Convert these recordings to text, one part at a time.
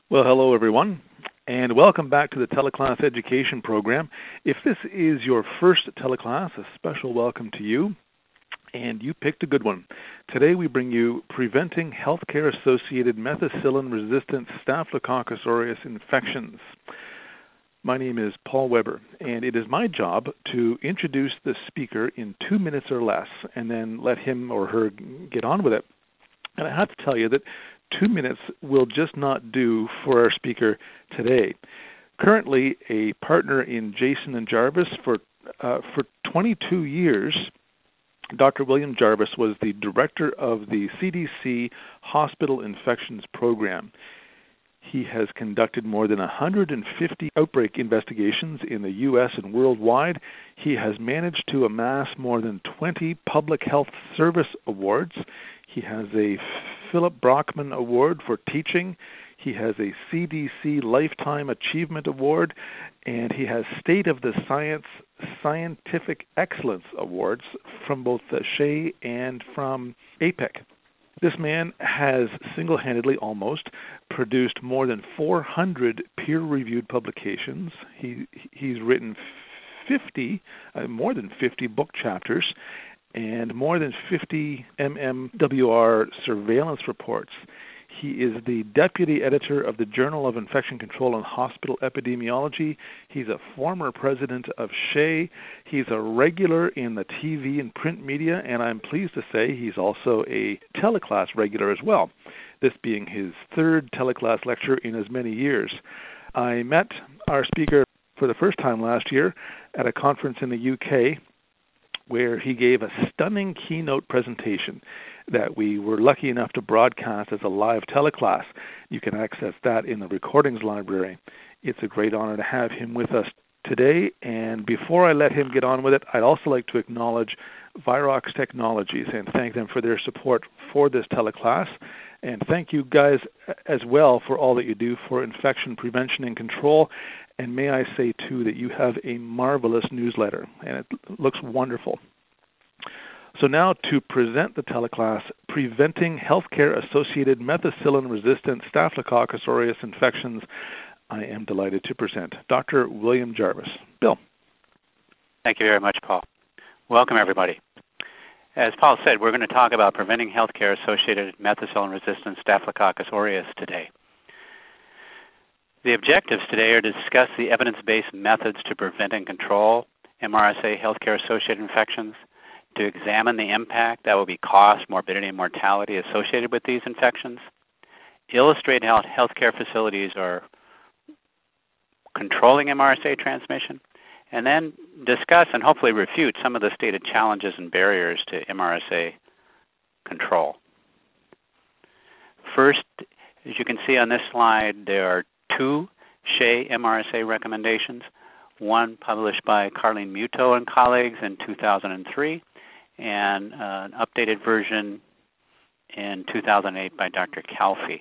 Well, hello everyone, and welcome back to the Teleclass Education Program. If this is your first teleclass, a special welcome to you, and you picked a good one. Today we bring you Preventing Healthcare-Associated Methicillin-Resistant Staphylococcus aureus Infections. My name is Paul Weber, and it is my job to introduce the speaker in 2 minutes or less, and then let him or her get on with it. And I have to tell you that 2 minutes will just not do for our speaker today. Currently a partner in Jason and Jarvis for 22 years, Dr. William Jarvis was the director of the CDC Hospital Infections Program. He has conducted more than 150 outbreak investigations in the U.S. and worldwide. He has managed to amass more than 20 Public Health Service Awards. He has a Philip Brockman Award for teaching. He has a CDC Lifetime Achievement Award, and he has State of the Science Scientific Excellence Awards from both SHEA and from APEC. This man has single-handedly almost produced more than 400 peer-reviewed publications. He's written more than 50 book chapters and more than 50 MMWR surveillance reports. He is the deputy editor of the Journal of Infection Control and Hospital Epidemiology. He's a former president of SHEA. He's a regular in the TV and print media, and I'm pleased to say he's also a teleclass regular as well, this being his third teleclass lecture in as many years. I met our speaker for the first time last year at a conference in the UK where he gave a stunning keynote presentation that we were lucky enough to broadcast as a live teleclass. You can access that in the recordings library. It's a great honor to have him with us today, and before I let him get on with it, I'd also like to acknowledge Virox Technologies and thank them for their support for this teleclass. And thank you guys as well for all that you do for infection prevention and control. And may I say, too, that you have a marvelous newsletter, and it looks wonderful. So now to present the teleclass, Preventing Healthcare-Associated Methicillin-Resistant Staphylococcus aureus Infections, I am delighted to present Dr. William Jarvis. Bill. Thank you very much, Paul. Welcome, everybody. As Paul said, we're going to talk about preventing healthcare-associated methicillin-resistant Staphylococcus aureus today. The objectives today are to discuss the evidence-based methods to prevent and control MRSA healthcare-associated infections, to examine the impact, that will be cost, morbidity, and mortality associated with these infections, illustrate how healthcare facilities are controlling MRSA transmission, and then discuss and hopefully refute some of the stated challenges and barriers to MRSA control. First, as you can see on this slide, there are 2 SHEA MRSA recommendations, one published by Carlene Muto and colleagues in 2003, and an updated version in 2008 by Dr. Calfee.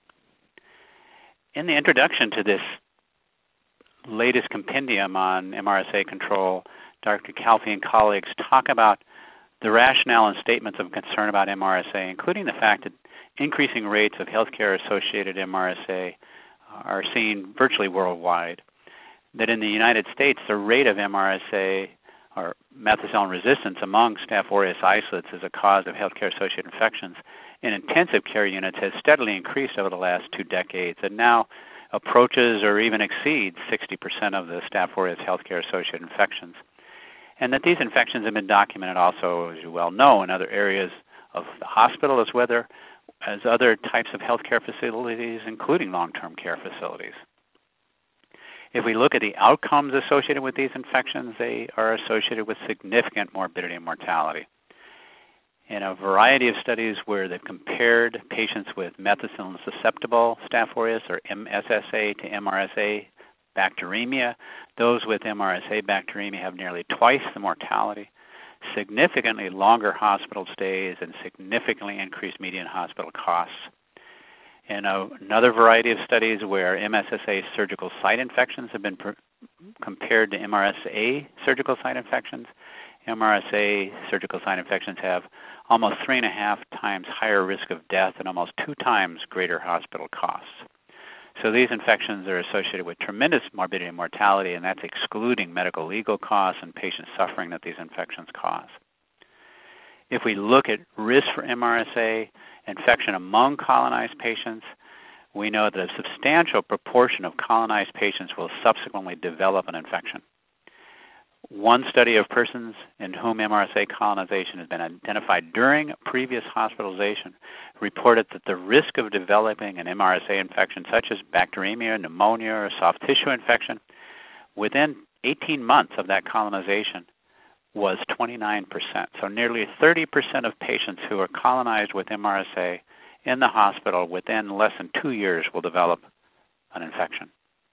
In the introduction to this latest compendium on MRSA control, Dr. Calfee and colleagues talk about the rationale and statements of concern about MRSA, including the fact that increasing rates of healthcare-associated MRSA are seen virtually worldwide, that in the United States the rate of MRSA or methicillin resistance among Staph aureus isolates as a cause of healthcare-associated infections in intensive care units has steadily increased over the last 2 decades and now approaches or even exceeds 60% of the Staph aureus healthcare-associated infections. And that these infections have been documented also, as you well know, in other areas of the hospital as other types of healthcare facilities, including long-term care facilities. If we look at the outcomes associated with these infections, they are associated with significant morbidity and mortality. In a variety of studies where they've compared patients with methicillin-susceptible Staph aureus or MSSA to MRSA bacteremia, those with MRSA bacteremia have nearly twice the mortality, significantly longer hospital stays, and significantly increased median hospital costs. In another variety of studies where MSSA surgical site infections have been compared to MRSA surgical site infections, MRSA surgical site infections have almost 3.5 times higher risk of death and almost 2 times greater hospital costs. So these infections are associated with tremendous morbidity and mortality, and that's excluding medical legal costs and patient suffering that these infections cause. If we look at risk for MRSA infection among colonized patients, we know that a substantial proportion of colonized patients will subsequently develop an infection. One study of persons in whom MRSA colonization has been identified during previous hospitalization reported that the risk of developing an MRSA infection, such as bacteremia, pneumonia, or soft tissue infection, within 18 months of that colonization was 29%. So nearly 30% of patients who are colonized with MRSA in the hospital within less than 2 years will develop an infection.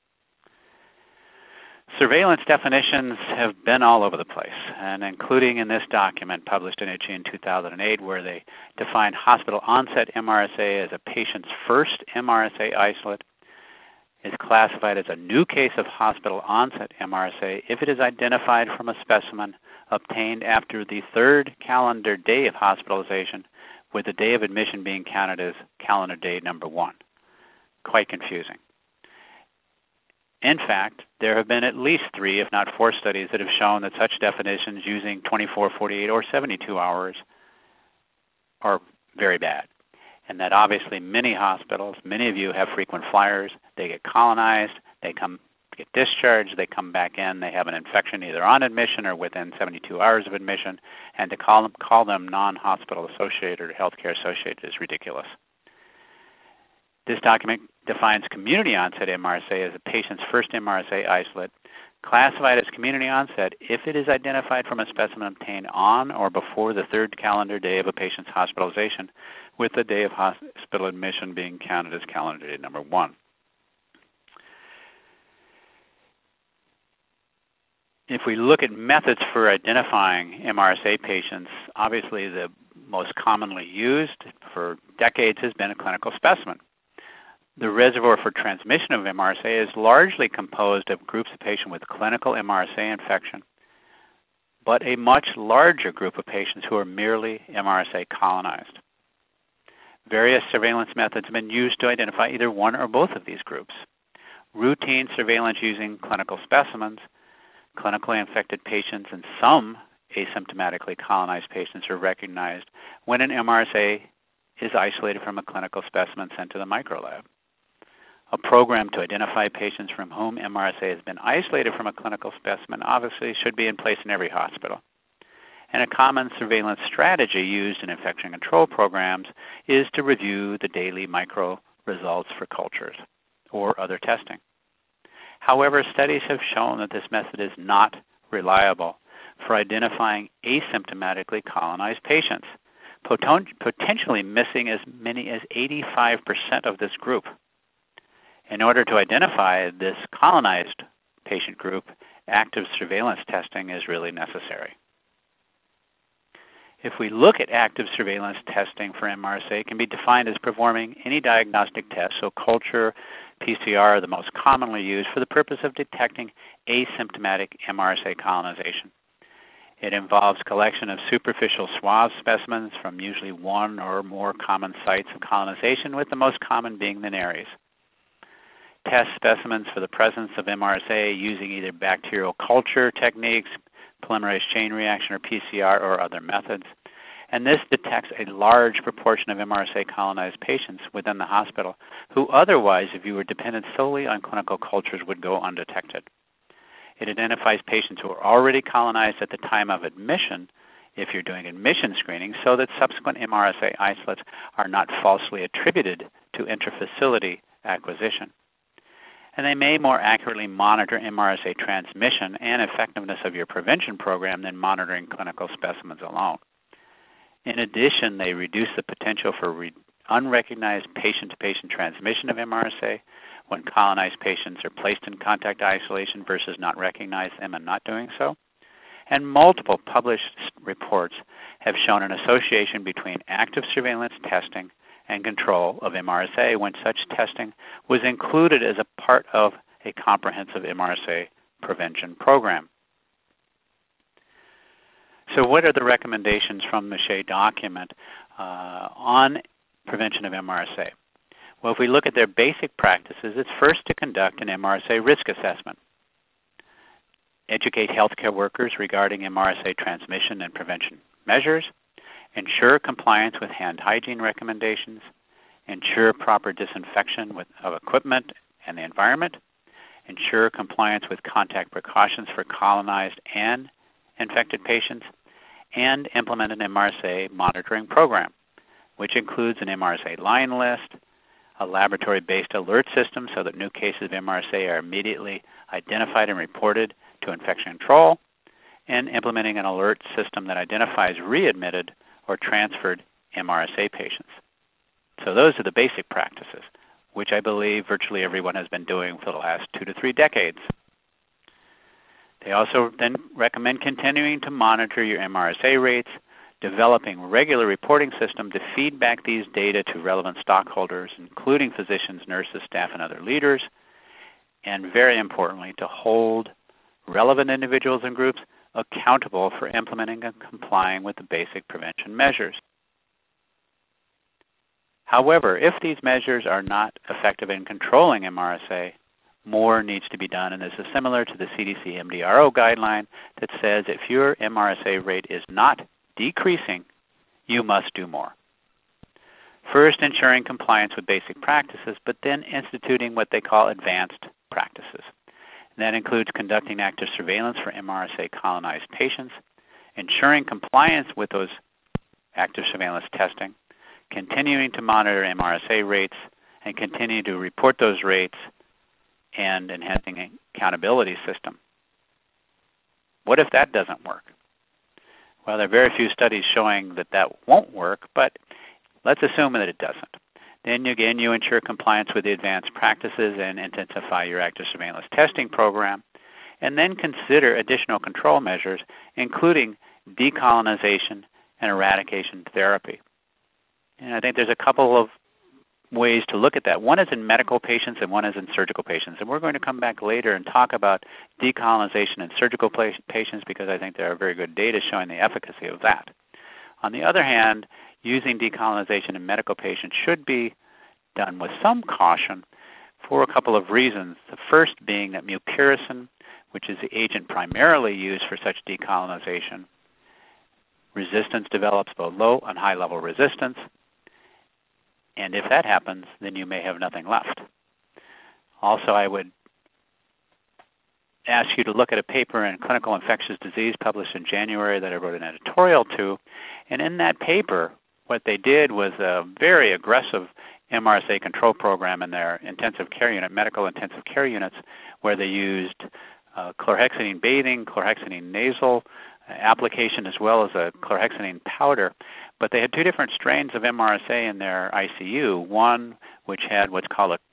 Surveillance definitions have been all over the place, and including in this document published in ITCHE in 2008, where they define hospital onset MRSA as a patient's first MRSA isolate, is classified as a new case of hospital onset MRSA if it is identified from a specimen obtained after the third calendar day of hospitalization, with the day of admission being counted as calendar day number 1. Quite confusing. In fact, there have been at least 3, if not 4 studies that have shown that such definitions using 24, 48, or 72 hours are very bad. And that obviously many hospitals, many of you have frequent flyers, they get colonized, they get discharged, they come back in, they have an infection either on admission or within 72 hours of admission, and to call them non-hospital associated or healthcare associated is ridiculous. This document defines community onset MRSA as a patient's first MRSA isolate, classified as community onset if it is identified from a specimen obtained on or before the third calendar day of a patient's hospitalization, with the day of hospital admission being counted as calendar day number 1. If we look at methods for identifying MRSA patients, obviously the most commonly used for decades has been a clinical specimen. The reservoir for transmission of MRSA is largely composed of groups of patients with clinical MRSA infection, but a much larger group of patients who are merely MRSA colonized. Various surveillance methods have been used to identify either one or both of these groups. Routine surveillance using clinical specimens, clinically infected patients, and some asymptomatically colonized patients are recognized when an MRSA is isolated from a clinical specimen sent to the microlab. A program to identify patients from whom MRSA has been isolated from a clinical specimen obviously should be in place in every hospital. And a common surveillance strategy used in infection control programs is to review the daily micro results for cultures or other testing. However, studies have shown that this method is not reliable for identifying asymptomatically colonized patients, potentially missing as many as 85% of this group. In order to identify this colonized patient group, active surveillance testing is really necessary. If we look at active surveillance testing for MRSA, it can be defined as performing any diagnostic test, so culture, PCR are the most commonly used for the purpose of detecting asymptomatic MRSA colonization. It involves collection of superficial swab specimens from usually one or more common sites of colonization, with the most common being the nares. Test specimens for the presence of MRSA using either bacterial culture techniques, polymerase chain reaction, or PCR, or other methods. And this detects a large proportion of MRSA colonized patients within the hospital who otherwise, if you were dependent solely on clinical cultures, would go undetected. It identifies patients who are already colonized at the time of admission, if you're doing admission screening, so that subsequent MRSA isolates are not falsely attributed to intrafacility acquisition. And they may more accurately monitor MRSA transmission and effectiveness of your prevention program than monitoring clinical specimens alone. In addition, they reduce the potential for unrecognized patient-to-patient transmission of MRSA when colonized patients are placed in contact isolation versus not recognize them and not doing so. And multiple published reports have shown an association between active surveillance testing and control of MRSA when such testing was included as a part of a comprehensive MRSA prevention program. So what are the recommendations from the SHEA document on prevention of MRSA? Well, if we look at their basic practices, it's first to conduct an MRSA risk assessment, educate healthcare workers regarding MRSA transmission and prevention measures, ensure compliance with hand hygiene recommendations, ensure proper disinfection of equipment and the environment, ensure compliance with contact precautions for colonized and infected patients, and implement an MRSA monitoring program, which includes an MRSA line list, a laboratory-based alert system so that new cases of MRSA are immediately identified and reported to infection control, and implementing an alert system that identifies readmitted or transferred MRSA patients. So those are the basic practices, which I believe virtually everyone has been doing for the last 2 to 3 decades. They also then recommend continuing to monitor your MRSA rates, developing regular reporting system to feed back these data to relevant stockholders, including physicians, nurses, staff, and other leaders, and very importantly, to hold relevant individuals and groups accountable for implementing and complying with the basic prevention measures. However, if these measures are not effective in controlling MRSA, more needs to be done, and this is similar to the CDC MDRO guideline that says if your MRSA rate is not decreasing, you must do more. First, ensuring compliance with basic practices, but then instituting what they call advanced practices. And that includes conducting active surveillance for MRSA colonized patients, ensuring compliance with those active surveillance testing, continuing to monitor MRSA rates, and continue to report those rates, and enhancing an accountability system. What if that doesn't work? Well, there are very few studies showing that that won't work, but let's assume that it doesn't. Then again, you ensure compliance with the advanced practices and intensify your active surveillance testing program, and then consider additional control measures, including decolonization and eradication therapy. And I think there's a couple of ways to look at that. One is in medical patients and one is in surgical patients. And we're going to come back later and talk about decolonization in surgical patients because I think there are very good data showing the efficacy of that. On the other hand, using decolonization in medical patients should be done with some caution for a couple of reasons. The first being that mupirocin, which is the agent primarily used for such decolonization, resistance develops both low and high level resistance. And if that happens, then you may have nothing left. Also, I would ask you to look at a paper in Clinical Infectious Disease published in January that I wrote an editorial to. And in that paper, what they did was a very aggressive MRSA control program in their intensive care unit, medical intensive care units, where they used chlorhexidine bathing, chlorhexidine nasal application, as well as a chlorhexidine powder. But they had 2 different strains of MRSA in their ICU, one which had what's called a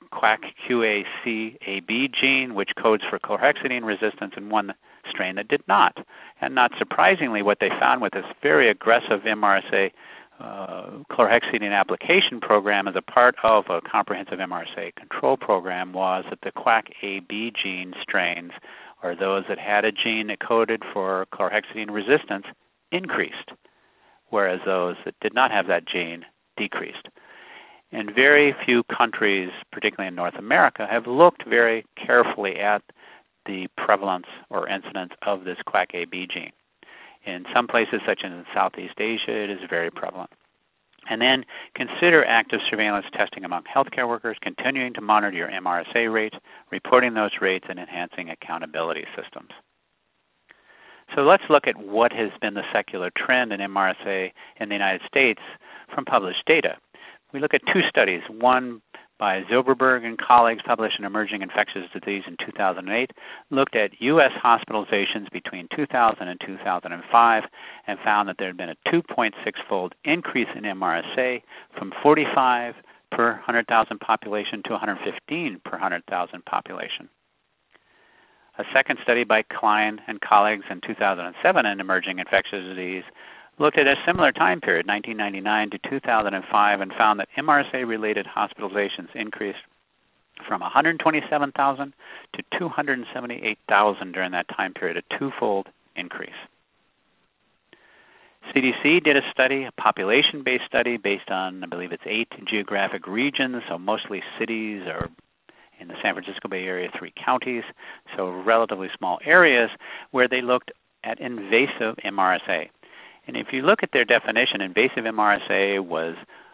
QACAB gene, which codes for chlorhexidine resistance, and one strain that did not. And not surprisingly, what they found with this very aggressive MRSA chlorhexidine application program as a part of a comprehensive MRSA control program was that the QACAB gene strains, or those that had a gene that coded for chlorhexidine resistance, increased, whereas those that did not have that gene decreased. And very few countries, particularly in North America, have looked very carefully at the prevalence or incidence of this QACAB gene. In some places, such as in Southeast Asia, it is very prevalent. And then consider active surveillance testing among healthcare workers, continuing to monitor your MRSA rates, reporting those rates, and enhancing accountability systems. So let's look at what has been the secular trend in MRSA in the United States from published data. We look at 2 studies, one by Zilberberg and colleagues published in Emerging Infectious Disease in 2008, looked at U.S. hospitalizations between 2000 and 2005 and found that there had been a 2.6-fold increase in MRSA from 45 per 100,000 population to 115 per 100,000 population. A second study by Klein and colleagues in 2007 in Emerging Infectious Disease looked at a similar time period, 1999 to 2005, and found that MRSA-related hospitalizations increased from 127,000 to 278,000 during that time period, a 2-fold increase. CDC did a study, a population-based study based on, I believe it's 8 geographic regions, so mostly cities or in the San Francisco Bay Area, 3 counties, so relatively small areas where they looked at invasive MRSA. And if you look at their definition, invasive MRSA was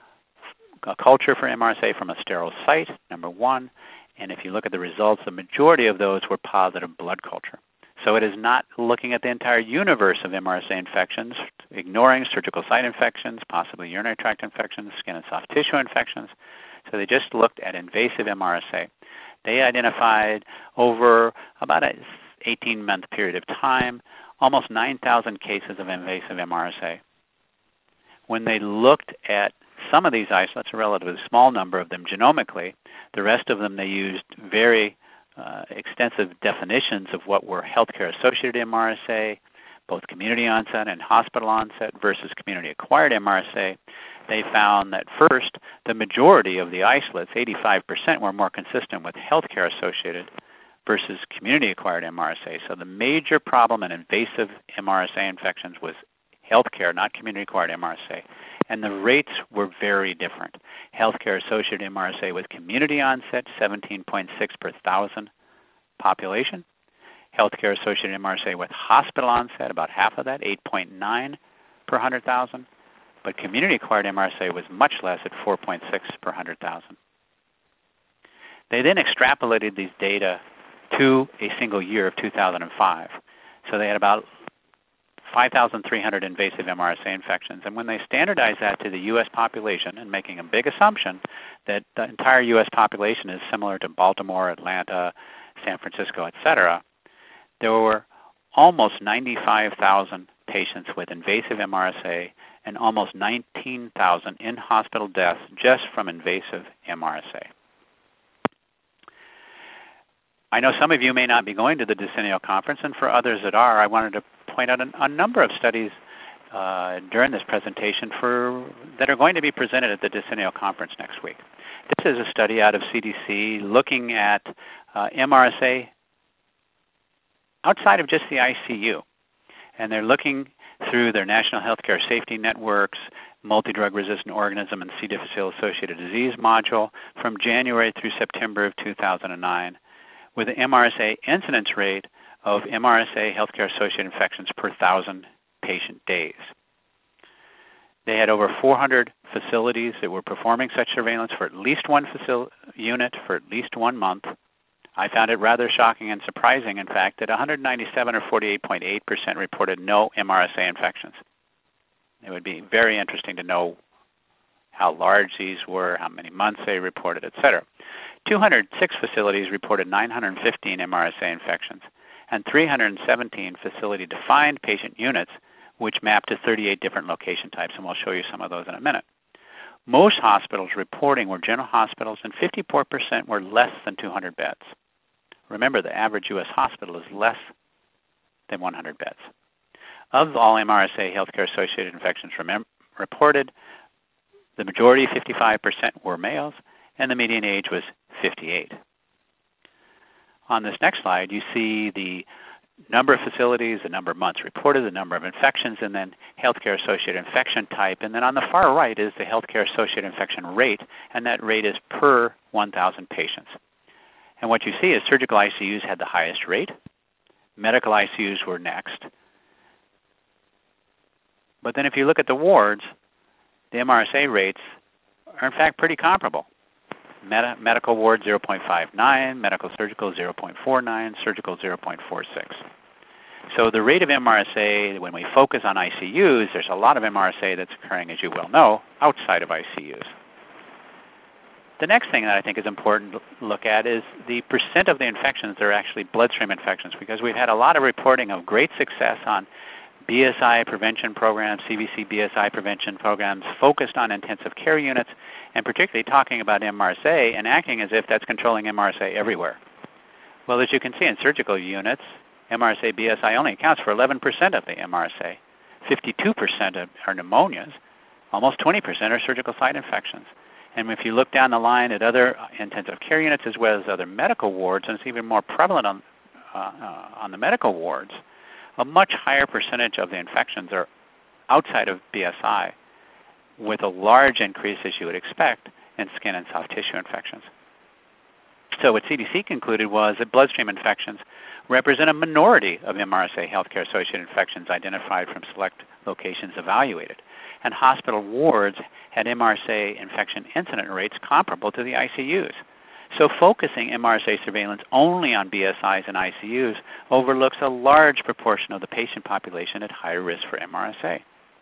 a culture for MRSA from a sterile site, number one, and if you look at the results, the majority of those were positive blood culture. So it is not looking at the entire universe of MRSA infections, ignoring surgical site infections, possibly urinary tract infections, skin and soft tissue infections. So they just looked at invasive MRSA. They identified over about an 18-month period of time, almost 9,000 cases of invasive MRSA. When they looked at some of these isolates, a relatively small number of them genomically, the rest of them they used very extensive definitions of what were healthcare-associated MRSA, both community onset and hospital onset versus community-acquired MRSA. They found that first, the majority of the isolates, 85%, were more consistent with healthcare-associated versus community-acquired MRSA. So the major problem in invasive MRSA infections was healthcare, not community-acquired MRSA. And the rates were very different. Healthcare-associated MRSA with community onset, 17.6 per 1,000 population. Healthcare-associated MRSA with hospital onset, about half of that, 8.9 per 100,000. But community-acquired MRSA was much less at 4.6 per 100,000. They then extrapolated these data to a single year of 2005. So they had about 5,300 invasive MRSA infections. And when they standardized that to the U.S. population, and making a big assumption that the entire U.S. population is similar to Baltimore, Atlanta, San Francisco, etc., there were almost 95,000 patients with invasive MRSA and almost 19,000 in-hospital deaths just from invasive MRSA. I know some of you may not be going to the Decennial Conference, and for others that are, I wanted to point out a number of studies during this presentation that are going to be presented at the Decennial Conference next week. This is a study out of CDC looking at MRSA outside of just the ICU. And they're looking through their National Healthcare Safety Networks, Multi-Drug Resistant Organism and C. difficile-associated disease module from January through September of 2009 with an MRSA incidence rate of MRSA healthcare-associated infections per 1,000 patient days. They had over 400 facilities that were performing such surveillance for at least one unit for at least 1 month. I found it rather shocking and surprising, in fact, that 197 or 48.8% reported no MRSA infections. It would be very interesting to know how large these were, how many months they reported, etc. 206 facilities reported 915 MRSA infections, and 317 facility-defined patient units, which map to 38 different location types, and we'll show you some of those in a minute. Most hospitals reporting were general hospitals, and 54% were less than 200 beds. Remember, the average U.S. hospital is less than 100 beds. Of all MRSA healthcare-associated infections reported, the majority, 55%, were males, and the median age was 58. On this next slide, you see the number of facilities, the number of months reported, the number of infections, and then healthcare-associated infection type. And then on the far right is the healthcare-associated infection rate, and that rate is per 1,000 patients. And what you see is surgical ICUs had the highest rate. Medical ICUs were next. But then if you look at the wards, the MRSA rates are in fact pretty comparable. Medical ward 0.59, medical surgical 0.49, surgical 0.46. So the rate of MRSA, when we focus on ICUs, there's a lot of MRSA that's occurring, as you well know, outside of ICUs. The next thing that I think is important to look at is the percent of the infections that are actually bloodstream infections, because we've had a lot of reporting of great success on BSI prevention programs, CVC BSI prevention programs focused on intensive care units, and particularly talking about MRSA and acting as if that's controlling MRSA everywhere. Well, as you can see in surgical units, MRSA BSI only accounts for 11% of the MRSA. 52% are pneumonias. Almost 20% are surgical site infections. And if you look down the line at other intensive care units as well as other medical wards, and it's even more prevalent on the medical wards, a much higher percentage of the infections are outside of BSI, with a large increase, as you would expect, in skin and soft tissue infections. So what CDC concluded was that bloodstream infections represent a minority of MRSA healthcare-associated infections identified from select locations evaluated, and hospital wards had MRSA infection incident rates comparable to the ICUs. So focusing MRSA surveillance only on BSIs and ICUs overlooks a large proportion of the patient population at higher risk for MRSA.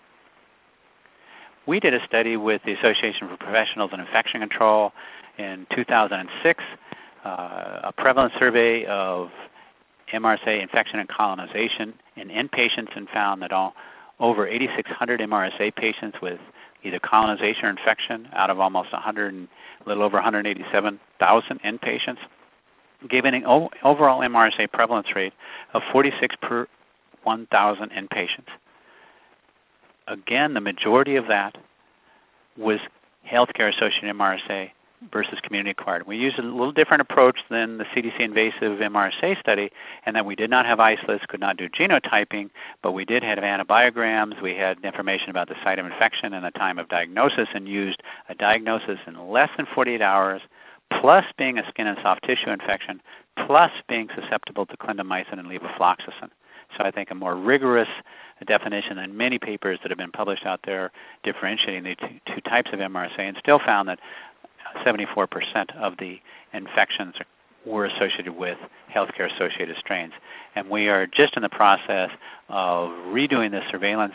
We did a study with the Association for Professionals in Infection Control in 2006, a prevalence survey of MRSA infection and colonization in inpatients, and found that over 8,600 MRSA patients with either colonization or infection out of almost a little over 187,000 inpatients gave an overall MRSA prevalence rate of 46 per 1,000 inpatients. Again, the majority of that was healthcare-associated MRSA versus community-acquired. We used a little different approach than the CDC invasive MRSA study, and that we did not have isolates, could not do genotyping, but we did have antibiograms. We had information about the site of infection and the time of diagnosis, and used a diagnosis in less than 48 hours, plus being a skin and soft tissue infection, plus being susceptible to clindamycin and levofloxacin. So I think a more rigorous definition than many papers that have been published out there differentiating the two types of MRSA, and still found that 74% of the infections were associated with healthcare-associated strains. And we are just in the process of redoing the surveillance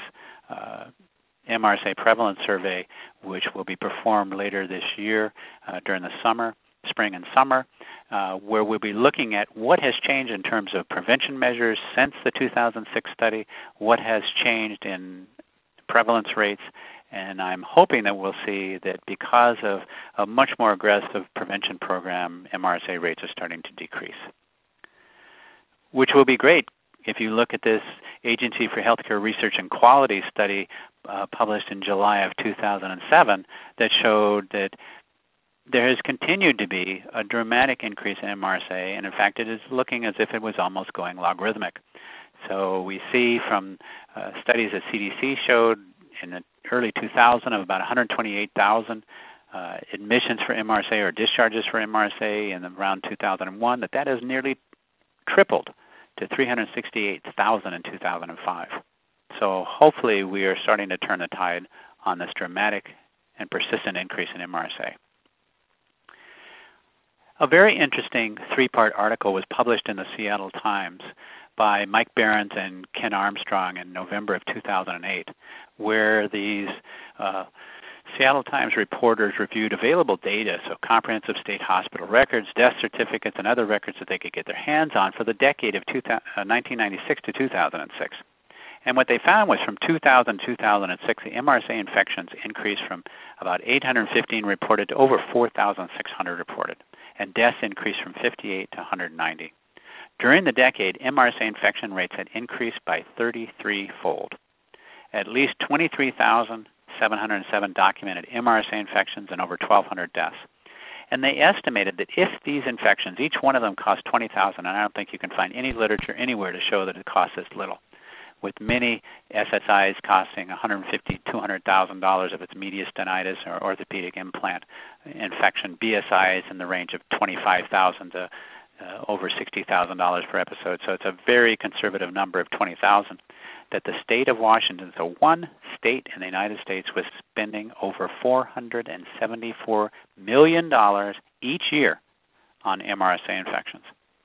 MRSA prevalence survey, which will be performed later this year during the spring and summer, where we'll be looking at what has changed in terms of prevention measures since the 2006 study, what has changed in prevalence rates, and I'm hoping that we'll see that because of a much more aggressive prevention program, MRSA rates are starting to decrease, which will be great if you look at this Agency for Healthcare Research and Quality study published in July of 2007 that showed that there has continued to be a dramatic increase in MRSA, and in fact it is looking as if it was almost going logarithmic. So we see from studies that CDC showed in the early 2000 of about 128,000 admissions for MRSA or discharges for MRSA in around 2001, that has nearly tripled to 368,000 in 2005. So hopefully we are starting to turn the tide on this dramatic and persistent increase in MRSA. A very interesting three-part article was published in the Seattle Times by Mike Behrens and Ken Armstrong in November of 2008, where these Seattle Times reporters reviewed available data, so comprehensive state hospital records, death certificates, and other records that they could get their hands on for the decade of 1996 to 2006. And what they found was from 2000 to 2006, the MRSA infections increased from about 815 reported to over 4,600 reported, and deaths increased from 58 to 190. During the decade, MRSA infection rates had increased by 33-fold. At least 23,707 documented MRSA infections and over 1,200 deaths. And they estimated that if these infections, each one of them cost $20,000, and I don't think you can find any literature anywhere to show that it costs this little, with many SSIs costing $150,000 to $200,000 if it's mediastinitis or orthopedic implant infection, BSIs in the range of $25,000 to over $60,000 per episode. So it's a very conservative number of 20,000. That the state of Washington, so one state in the United States, was spending over $474 million each year on MRSA infections.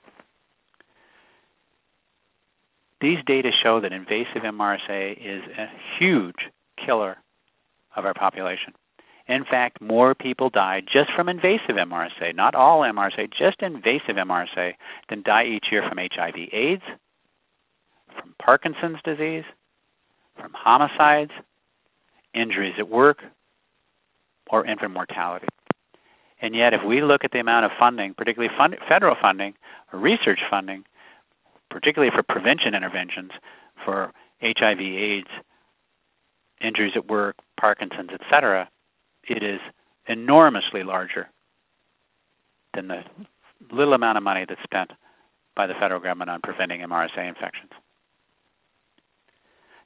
These data show that invasive MRSA is a huge killer of our population. In fact, more people die just from invasive MRSA, not all MRSA, just invasive MRSA, than die each year from HIV/AIDS, from Parkinson's disease, from homicides, injuries at work, or infant mortality. And yet, if we look at the amount of funding, particularly federal funding or research funding, particularly for prevention interventions for HIV/AIDS, injuries at work, Parkinson's, etc., it is enormously larger than the little amount of money that's spent by the federal government on preventing MRSA infections.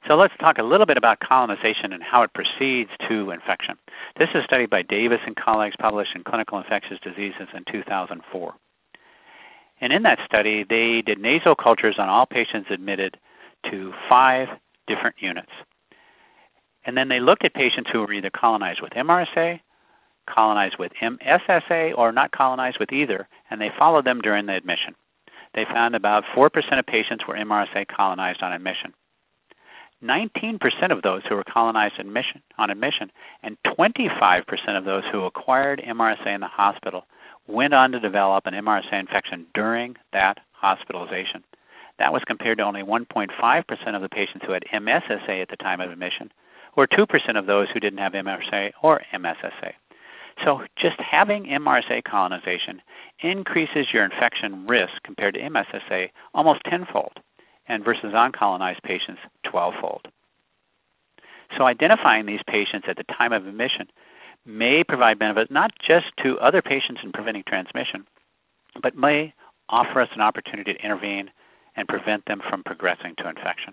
So let's talk a little bit about colonization and how it proceeds to infection. This is studied by Davis and colleagues, published in Clinical Infectious Diseases in 2004. And in that study, they did nasal cultures on all patients admitted to 5 different units. And then they looked at patients who were either colonized with MRSA, colonized with MSSA, or not colonized with either, and they followed them during the admission. They found about 4% of patients were MRSA colonized on admission. 19% of those who were colonized on admission and 25% of those who acquired MRSA in the hospital went on to develop an MRSA infection during that hospitalization. That was compared to only 1.5% of the patients who had MSSA at the time of admission, or 2% of those who didn't have MRSA or MSSA. So just having MRSA colonization increases your infection risk compared to MSSA almost tenfold, and versus uncolonized patients 12-fold. So identifying these patients at the time of admission may provide benefit not just to other patients in preventing transmission, but may offer us an opportunity to intervene and prevent them from progressing to infection.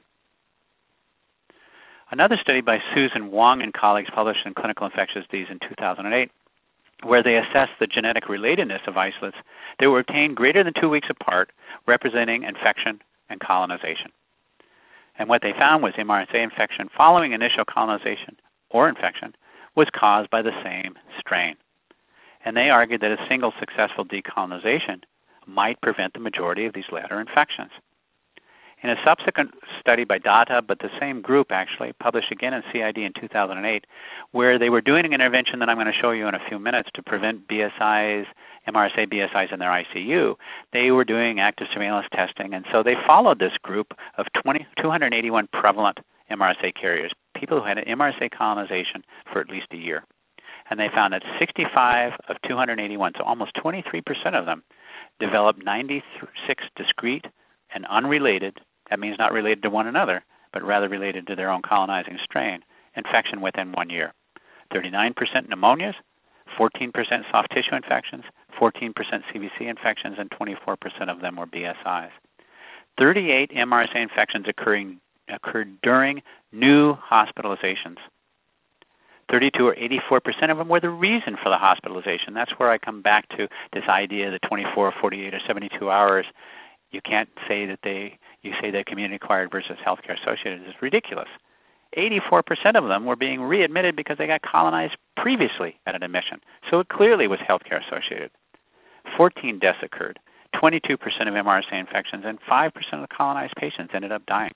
Another study by Susan Wong and colleagues published in Clinical Infectious Disease in 2008, where they assessed the genetic relatedness of isolates that were obtained greater than 2 weeks apart, representing infection and colonization. And what they found was MRSA infection following initial colonization or infection was caused by the same strain. And they argued that a single successful decolonization might prevent the majority of these latter infections. In a subsequent study by Datta, but the same group actually, published again in CID in 2008, where they were doing an intervention that I'm going to show you in a few minutes to prevent BSIs, MRSA BSIs in their ICU, they were doing active surveillance testing, and so they followed this group of 281 prevalent MRSA carriers, people who had an MRSA colonization for at least a year. And they found that 65 of 281, so almost 23% of them, developed 96 discrete and unrelated, that means not related to one another, but rather related to their own colonizing strain, infection within 1 year. 39% pneumonias, 14% soft tissue infections, 14% CVC infections, and 24% of them were BSIs. 38 MRSA infections occurred during new hospitalizations. 32 or 84% of them were the reason for the hospitalization. That's where I come back to this idea that 24, 48, or 72 hours, you can't say that you say they're community-acquired versus healthcare associated. It's ridiculous. 84% of them were being readmitted because they got colonized previously at an admission. So it clearly was healthcare associated. 14 deaths occurred, 22% of MRSA infections, and 5% of the colonized patients ended up dying.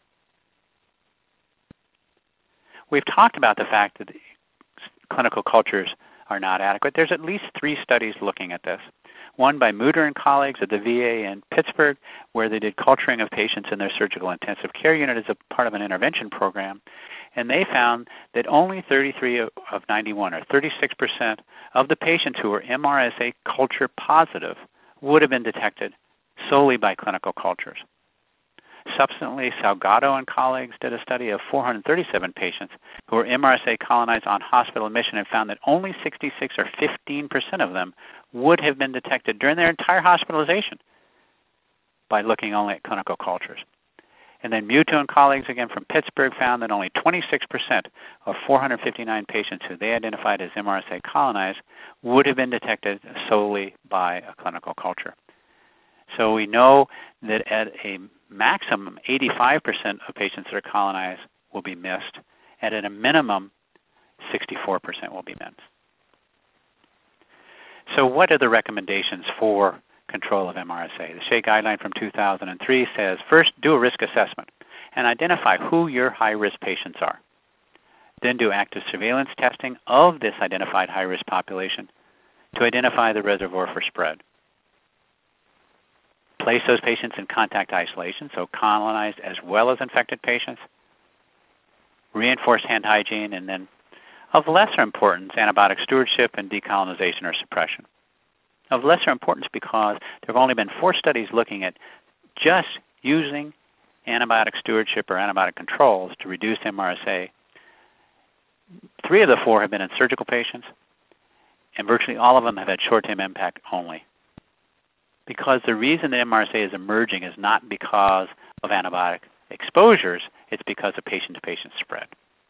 We've talked about the fact that clinical cultures are not adequate. There's at least 3 studies looking at this. One by Mutter and colleagues at the VA in Pittsburgh, where they did culturing of patients in their surgical intensive care unit as a part of an intervention program. And they found that only 33 of 91, or 36%, of the patients who were MRSA culture positive would have been detected solely by clinical cultures. Subsequently, Salgado and colleagues did a study of 437 patients who were MRSA colonized on hospital admission and found that only 66 or 15% of them would have been detected during their entire hospitalization by looking only at clinical cultures. And then Muto and colleagues again from Pittsburgh found that only 26% of 459 patients who they identified as MRSA colonized would have been detected solely by a clinical culture. So we know that at a maximum, 85% of patients that are colonized will be missed, and at a minimum, 64% will be missed. So what are the recommendations for control of MRSA? The SHEA guideline from 2003 says, first, do a risk assessment and identify who your high-risk patients are. Then do active surveillance testing of this identified high-risk population to identify the reservoir for spread. Place those patients in contact isolation, so colonized as well as infected patients. Reinforce hand hygiene, and then of lesser importance, antibiotic stewardship and decolonization or suppression. Of lesser importance because there have only been 4 studies looking at just using antibiotic stewardship or antibiotic controls to reduce MRSA. 3 of the 4 have been in surgical patients, and virtually all of them have had short-term impact only. Because the reason that MRSA is emerging is not because of antibiotic exposures, it's because of patient-to-patient spread.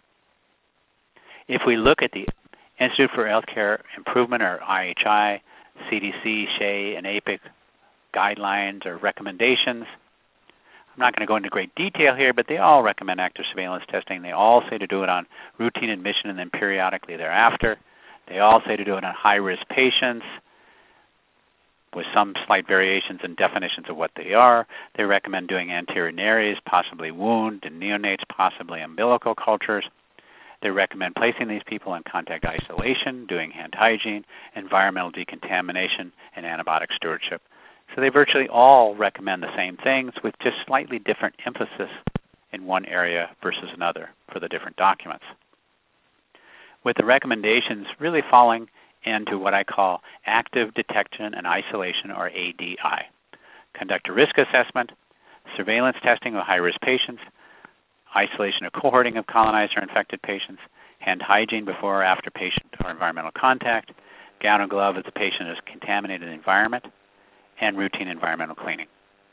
If we look at the Institute for Healthcare Improvement, or IHI, CDC, SHEA, and APIC guidelines or recommendations, I'm not going to go into great detail here, but they all recommend active surveillance testing. They all say to do it on routine admission and then periodically thereafter. They all say to do it on high-risk patients with some slight variations in definitions of what they are. They recommend doing anterior nares, possibly wound, and neonates, possibly umbilical cultures. They recommend placing these people in contact isolation, doing hand hygiene, environmental decontamination, and antibiotic stewardship. So they virtually all recommend the same things with just slightly different emphasis in one area versus another for the different documents, with the recommendations really falling into what I call active detection and isolation, or ADI. Conduct a risk assessment, surveillance testing of high-risk patients, isolation or cohorting of colonized or infected patients, hand hygiene before or after patient or environmental contact, gown and glove if the patient is contaminated in the environment, and routine environmental cleaning.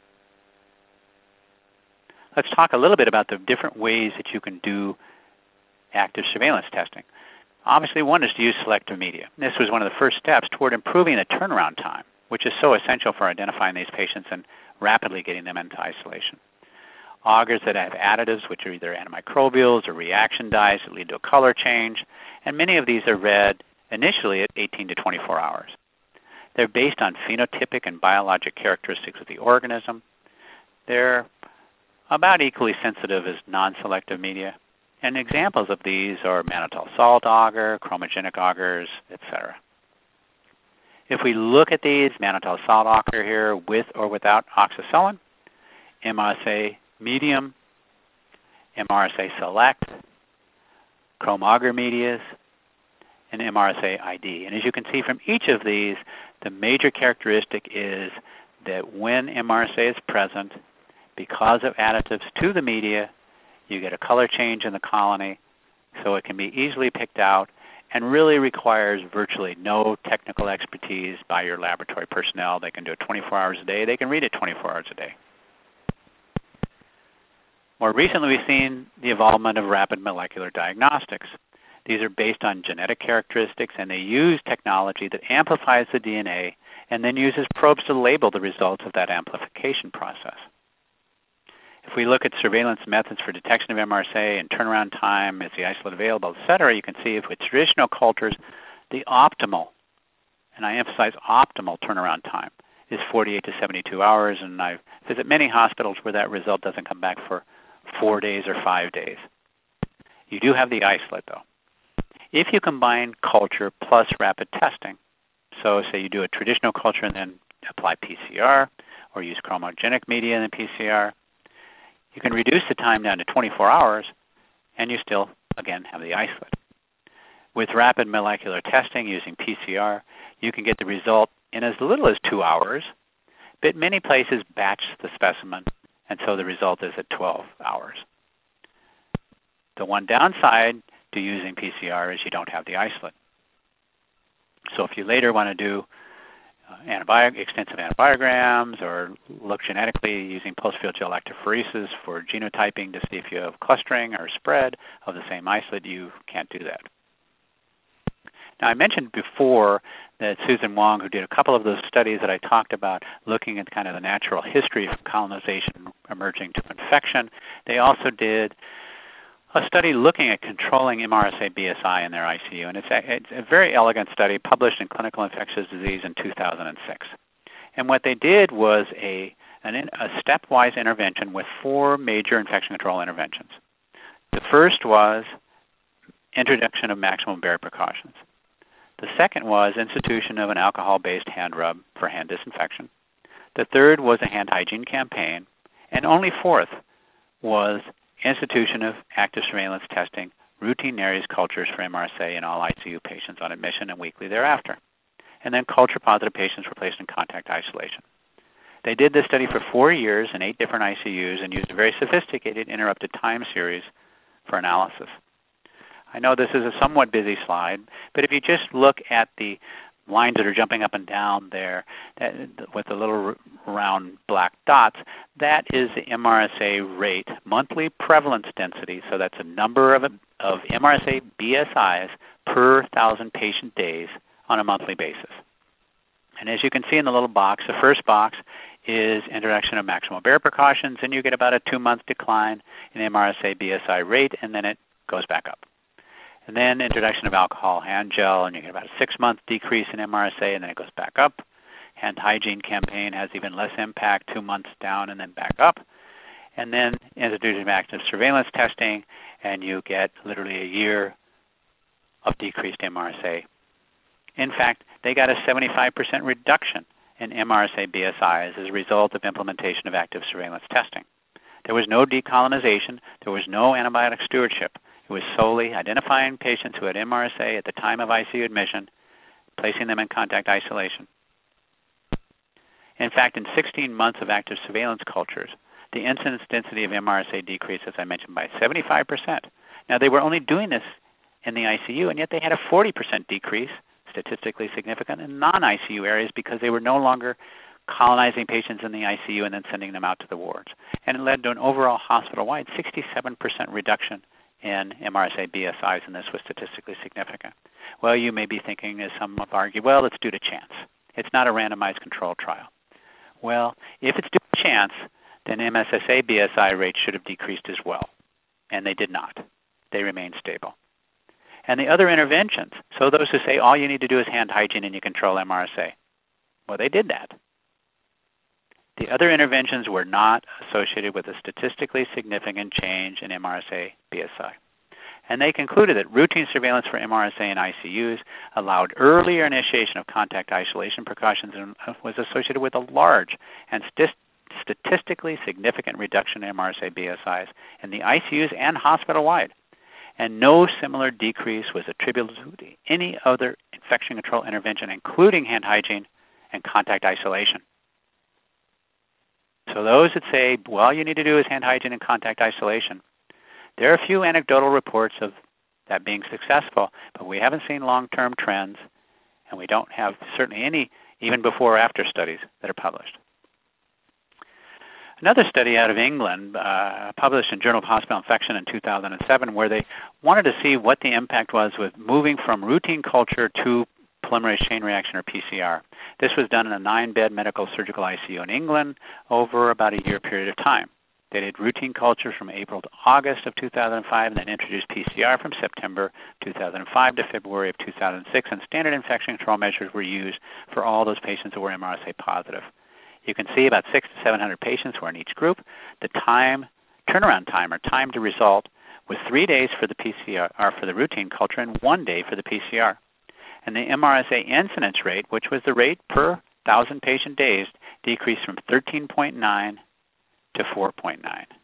Let's talk a little bit about the different ways that you can do active surveillance testing. Obviously, one is to use selective media. This was one of the first steps toward improving the turnaround time, which is so essential for identifying these patients and rapidly getting them into isolation. Augers that have additives, which are either antimicrobials or reaction dyes that lead to a color change, and many of these are read initially at 18 to 24 hours. They're based on phenotypic and biologic characteristics of the organism. They're about equally sensitive as non-selective media. And examples of these are mannitol salt agar, chromogenic augers, etc. If we look at these, mannitol salt agar here with or without oxacillin, MRSA medium, MRSA select, chrome agar medias, and MRSA ID. And as you can see from each of these, the major characteristic is that when MRSA is present, because of additives to the media, you get a color change in the colony, so it can be easily picked out and really requires virtually no technical expertise by your laboratory personnel. They can do it 24 hours a day. They can read it 24 hours a day. More recently, we've seen the involvement of rapid molecular diagnostics. These are based on genetic characteristics, and they use technology that amplifies the DNA and then uses probes to label the results of that amplification process. If we look at surveillance methods for detection of MRSA and turnaround time, is the isolate available, etc., you can see if with traditional cultures, the optimal, and I emphasize optimal turnaround time, is 48 to 72 hours, and I visit many hospitals where that result doesn't come back for 4 days or 5 days. You do have the isolate, though. If you combine culture plus rapid testing, so say you do a traditional culture and then apply PCR, or use chromogenic media in the PCR, you can reduce the time down to 24 hours, and you still, again, have the isolate. With rapid molecular testing using PCR, you can get the result in as little as 2 hours, but many places batch the specimen, and so the result is at 12 hours. The one downside to using PCR is you don't have the isolate. So if you later want to do extensive antibiograms or look genetically using post-field gel electrophoresis for genotyping to see if you have clustering or spread of the same isolate, you can't do that. Now, I mentioned before that Susan Wong, who did a couple of those studies that I talked about, looking at kind of the natural history from colonization emerging to infection, they also did a study looking at controlling MRSA BSI in their ICU. And it's a very elegant study published in Clinical Infectious Disease in 2006. And what they did was a stepwise intervention with 4 major infection control interventions. The first was introduction of maximum barrier precautions. The second was institution of an alcohol-based hand rub for hand disinfection. The third was a hand hygiene campaign. And only fourth was institution of active surveillance testing, routine nares cultures for MRSA in all ICU patients on admission and weekly thereafter. And then culture-positive patients were placed in contact isolation. They did this study for 4 years in 8 different ICUs and used a very sophisticated interrupted time series for analysis. I know this is a somewhat busy slide, but if you just look at the lines that are jumping up and down there with the little round black dots, that is the MRSA rate, monthly prevalence density. So that's a number of MRSA BSIs per 1,000 patient days on a monthly basis. And as you can see in the little box, the first box is introduction of maximal barrier precautions, and you get about a 2-month decline in MRSA BSI rate, and then it goes back up. And then introduction of alcohol hand gel, and you get about a 6-month decrease in MRSA, and then it goes back up. Hand hygiene campaign has even less impact, 2 months down and then back up. And then introduction of active surveillance testing, and you get literally a year of decreased MRSA. In fact, they got a 75% reduction in MRSA BSIs as a result of implementation of active surveillance testing. There was no decolonization. There was no antibiotic stewardship. It was solely identifying patients who had MRSA at the time of ICU admission, placing them in contact isolation. In fact, in 16 months of active surveillance cultures, the incidence density of MRSA decreased, as I mentioned, by 75%. Now, they were only doing this in the ICU, and yet they had a 40% decrease, statistically significant, in non-ICU areas because they were no longer colonizing patients in the ICU and then sending them out to the wards. And it led to an overall hospital-wide 67% reduction in MRSA BSIs, and this was statistically significant. Well, you may be thinking, as some have argued, well, it's due to chance. It's not a randomized controlled trial. Well, if it's due to chance, then MSSA BSI rates should have decreased as well, and they did not. They remained stable. And the other interventions, so those who say all you need to do is hand hygiene and you control MRSA, well, they did that. The other interventions were not associated with a statistically significant change in MRSA BSI. And they concluded that routine surveillance for MRSA in ICUs allowed earlier initiation of contact isolation precautions and was associated with a large and statistically significant reduction in MRSA BSIs in the ICUs and hospital-wide. And no similar decrease was attributable to any other infection control intervention, including hand hygiene and contact isolation. So those that say, well, all you need to do is hand hygiene and contact isolation, there are a few anecdotal reports of that being successful, but we haven't seen long-term trends, and we don't have certainly any even before or after studies that are published. Another study out of England, published in Journal of Hospital Infection in 2007, where they wanted to see what the impact was with moving from routine culture to polymerase chain reaction, or PCR. This was done in a 9-bed medical surgical ICU in England over about a year period of time. They did routine culture from April to August of 2005 and then introduced PCR from September 2005 to February of 2006, and standard infection control measures were used for all those patients who were MRSA positive. You can see about 600 to 700 patients were in each group. The turnaround time, or time to result, was 3 days for the PCR, or for the routine culture, and 1 day for the PCR. And the MRSA incidence rate, which was the rate per 1,000 patient days, decreased from 13.9 to 4.9.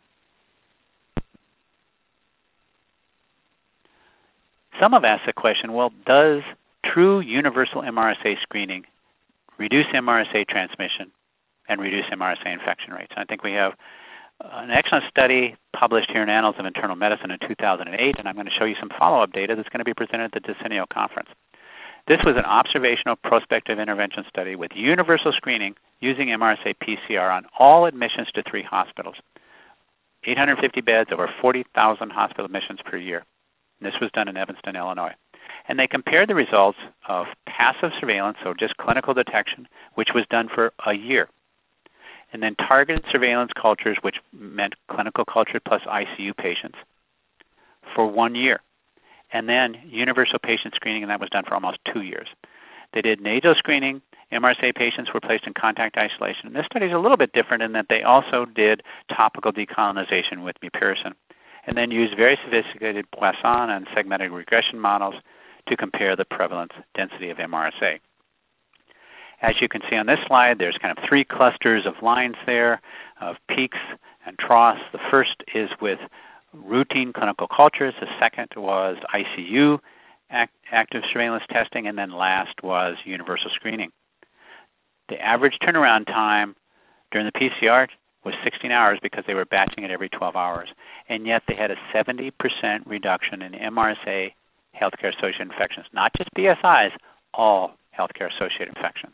Some have asked the question, well, does true universal MRSA screening reduce MRSA transmission and reduce MRSA infection rates? I think we have an excellent study published here in Annals of Internal Medicine in 2008, and I'm going to show you some follow-up data that's going to be presented at the Decennial Conference. This was an observational prospective intervention study with universal screening using MRSA PCR on all admissions to 3 hospitals. 850 beds, over 40,000 hospital admissions per year. And this was done in Evanston, Illinois. And they compared the results of passive surveillance, so just clinical detection, which was done for a year, and then targeted surveillance cultures, which meant clinical culture plus ICU patients, for 1 year. And then universal patient screening, and that was done for almost 2 years. They did nasal screening. MRSA patients were placed in contact isolation. And this study is a little bit different in that they also did topical decolonization with mupirocin, and then used very sophisticated Poisson and segmented regression models to compare the prevalence density of MRSA. As you can see on this slide, there's kind of 3 clusters of lines there, of peaks and troughs. The first is with routine clinical cultures. The second was ICU active surveillance testing, and then last was universal screening. The average turnaround time during the PCR was 16 hours because they were batching it every 12 hours, and yet they had a 70% reduction in MRSA healthcare-associated infections, not just BSIs, all healthcare-associated infections.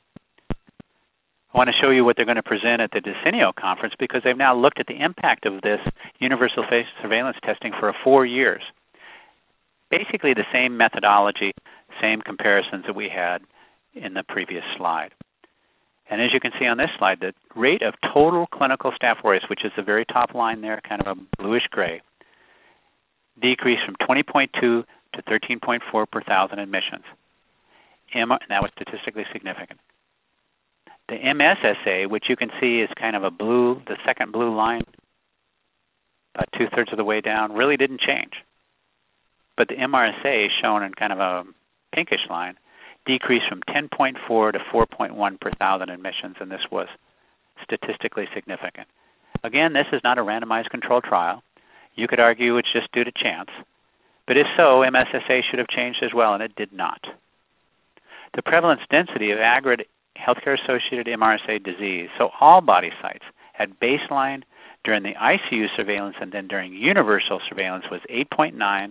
I want to show you what they're going to present at the Decennial Conference because they've now looked at the impact of this universal face surveillance testing for 4 years. Basically the same methodology, same comparisons that we had in the previous slide. And as you can see on this slide, the rate of total clinical staph aureus, which is the very top line there, kind of a bluish-gray, decreased from 20.2 to 13.4 per thousand admissions. That was statistically significant. The MSSA, which you can see is kind of a blue, the second blue line, about 2/3 of the way down, really didn't change. But the MRSA, shown in kind of a pinkish line, decreased from 10.4 to 4.1 per thousand admissions, and this was statistically significant. Again, this is not a randomized controlled trial. You could argue it's just due to chance. But if so, MSSA should have changed as well, and it did not. The prevalence density of aggregate healthcare-associated MRSA disease, so all body sites, at baseline during the ICU surveillance and then during universal surveillance was 8.9,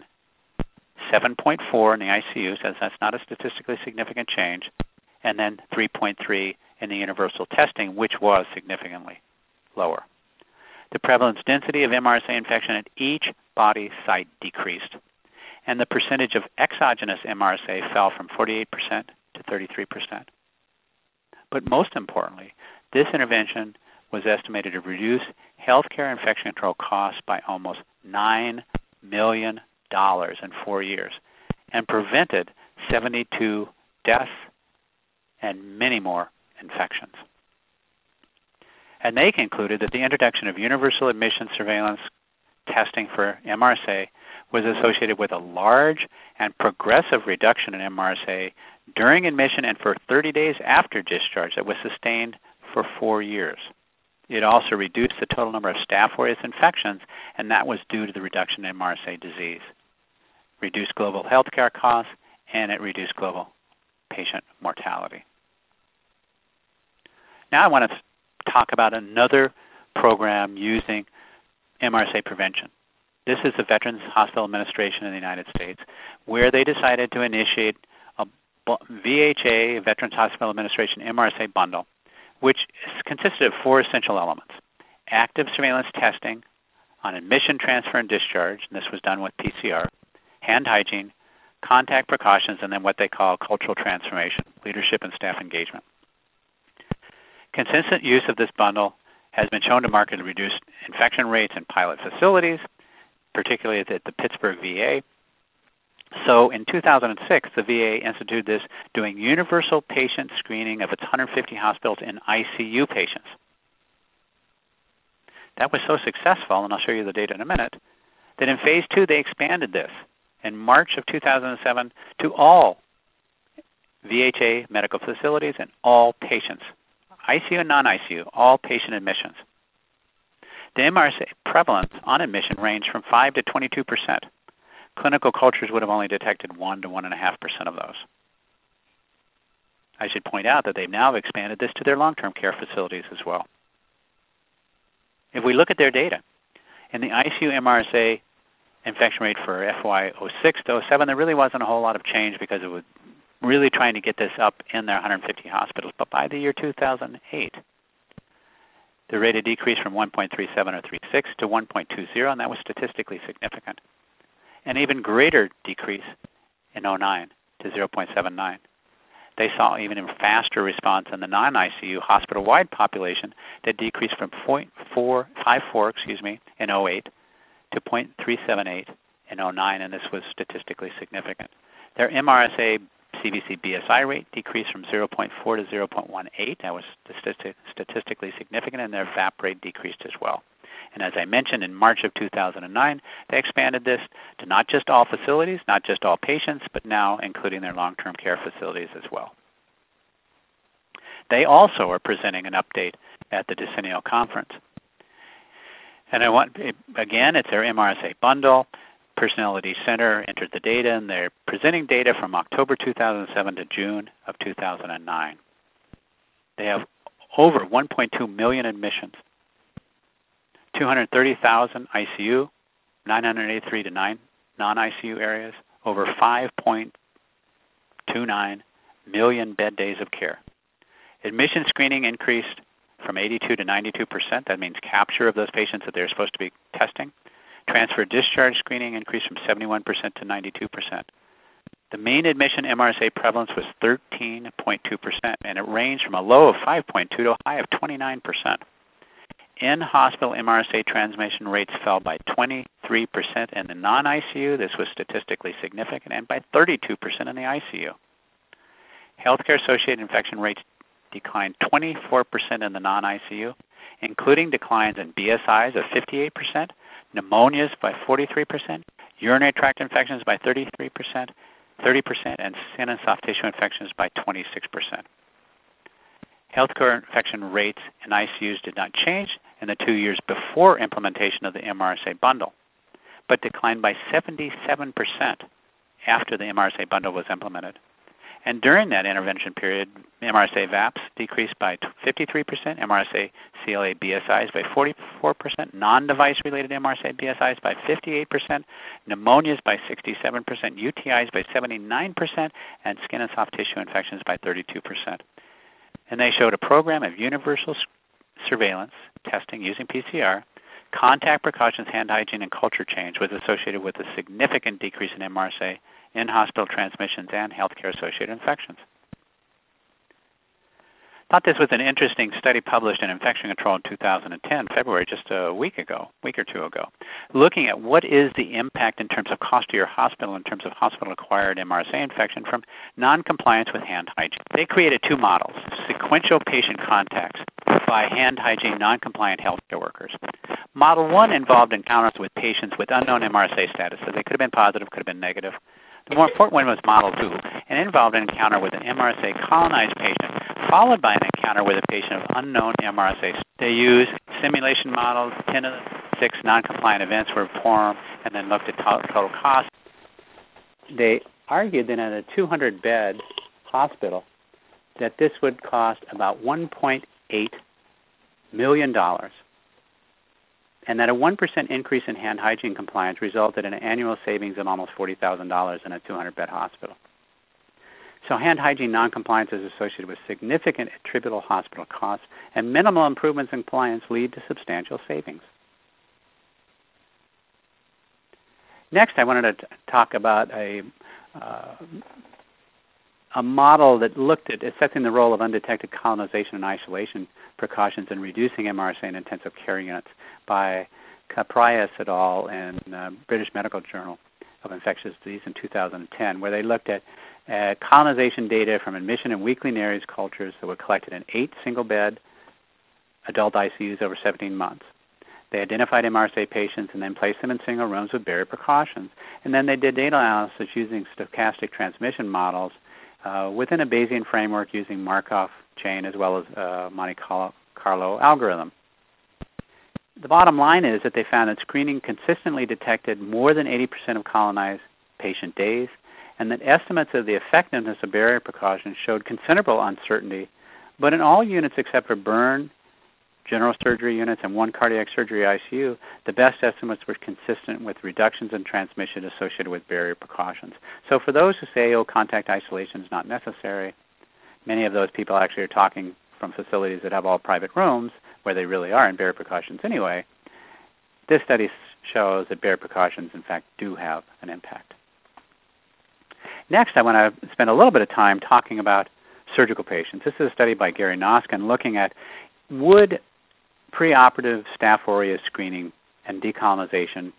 7.4 in the ICU, says that's not a statistically significant change, and then 3.3 in the universal testing, which was significantly lower. The prevalence density of MRSA infection at each body site decreased, and the percentage of exogenous MRSA fell from 48% to 33%. But most importantly, this intervention was estimated to reduce healthcare infection control costs by almost $9 million in 4 years and prevented 72 deaths and many more infections. And they concluded that the introduction of universal admission surveillance testing for MRSA was associated with a large and progressive reduction in MRSA during admission and for 30 days after discharge that was sustained for 4 years. It also reduced the total number of staph aureus infections, and that was due to the reduction in MRSA disease. Reduced global healthcare costs, and it reduced global patient mortality. Now I want to talk about another program using MRSA prevention. This is the Veterans Hospital Administration in the United States, where they decided to initiate a VHA, Veterans Hospital Administration MRSA bundle, which consisted of 4 essential elements. Active surveillance testing on admission, transfer, and discharge, and this was done with PCR, hand hygiene, contact precautions, and then what they call cultural transformation, leadership and staff engagement. Consistent use of this bundle has been shown to markedly reduce infection rates in pilot facilities, particularly at the Pittsburgh VA. So in 2006, the VA instituted this, doing universal patient screening of its 150 hospitals in ICU patients. That was so successful, and I'll show you the data in a minute, that in phase 2 they expanded this in March of 2007 to all VHA medical facilities and all patients, ICU and non-ICU, all patient admissions. The MRSA prevalence on admission ranged from 5 to 22%. Clinical cultures would have only detected 1 to 1.5% of those. I should point out that they've now expanded this to their long-term care facilities as well. If we look at their data, in the ICU MRSA infection rate for FY 06 to 07, there really wasn't a whole lot of change because it was really trying to get this up in their 150 hospitals. But by the year 2008, the rate had decreased from 1.37 or 36 to 1.20, and that was statistically significant. An even greater decrease in 09 to 0.79. They saw even a faster response in the non-ICU hospital-wide population that decreased from 0.54 in 08 to 0.378 in 09, and this was statistically significant. Their MRSA CBC BSI rate decreased from 0.4 to 0.18. That was statistically significant, and their VAP rate decreased as well. And as I mentioned, in March of 2009, they expanded this to not just all facilities, not just all patients, but now including their long-term care facilities as well. They also are presenting an update at the Decennial Conference. And again, it's their MRSA bundle. Personality Center entered the data, and they're presenting data from October 2007 to June of 2009. They have over 1.2 million admissions, 230,000 ICU, 983 to non-ICU areas, over 5.29 million bed days of care. Admission screening increased from 82 to 92%. That means capture of those patients that they're supposed to be testing. Transfer discharge screening increased from 71% to 92%. The mean admission MRSA prevalence was 13.2%, and it ranged from a low of 5.2 to a high of 29%. In-hospital MRSA transmission rates fell by 23% in the non-ICU. This was statistically significant, and by 32% in the ICU. Healthcare-associated infection rates declined 24% in the non-ICU, including declines in BSIs of 58%, pneumonias by 43%, urinary tract infections by 30%, and skin and soft tissue infections by 26%. Healthcare infection rates in ICUs did not change in the 2 years before implementation of the MRSA bundle, but declined by 77% after the MRSA bundle was implemented. And during that intervention period, MRSA VAPs decreased by 53%, MRSA CLA BSIs by 44%, non-device related MRSA BSIs by 58%, pneumonias by 67%, UTIs by 79%, and skin and soft tissue infections by 32%. And they showed a program of universal surveillance testing using PCR, contact precautions, hand hygiene, and culture change was associated with a significant decrease in MRSA in-hospital transmissions and healthcare-associated infections. Thought this was an interesting study published in Infection Control in 2010, February, just a week or two ago, looking at what is the impact in terms of cost to your hospital in terms of hospital-acquired MRSA infection from noncompliance with hand hygiene. They created two models, sequential patient contacts by hand hygiene noncompliant healthcare workers. Model 1 involved encounters with patients with unknown MRSA status, so they could have been positive, could have been negative. The more important one was Model 2, and involved an encounter with an MRSA colonized patient, followed by an encounter with a patient of unknown MRSA. They used simulation models. 10 of the 6 noncompliant events were performed, and then looked at total cost. They argued that in a 200-bed hospital that this would cost about $1.8 million, and that a 1% increase in hand hygiene compliance resulted in an annual savings of almost $40,000 in a 200-bed hospital. So hand hygiene noncompliance is associated with significant attributable hospital costs, and minimal improvements in compliance lead to substantial savings. Next, I wanted to talk about a model that looked at assessing the role of undetected colonization and isolation precautions in reducing MRSA in intensive care units by Caprias et al. In British Medical Journal of Infectious Disease in 2010, where they looked at colonization data from admission and weekly Nereis cultures that were collected in 8 single-bed adult ICUs over 17 months. They identified MRSA patients and then placed them in single rooms with barrier precautions. And then they did data analysis using stochastic transmission models within a Bayesian framework using Markov chain as well as Monte Carlo algorithm. The bottom line is that they found that screening consistently detected more than 80% of colonized patient days, and that estimates of the effectiveness of barrier precautions showed considerable uncertainty, but in all units except for burn, general surgery units, and 1 cardiac surgery ICU, the best estimates were consistent with reductions in transmission associated with barrier precautions. So for those who say, oh, contact isolation is not necessary, many of those people actually are talking from facilities that have all private rooms, where they really are in barrier precautions anyway. This study shows that barrier precautions, in fact, do have an impact. Next, I want to spend a little bit of time talking about surgical patients. This is a study by Gary Noskin looking at would preoperative Staph aureus screening and decolonization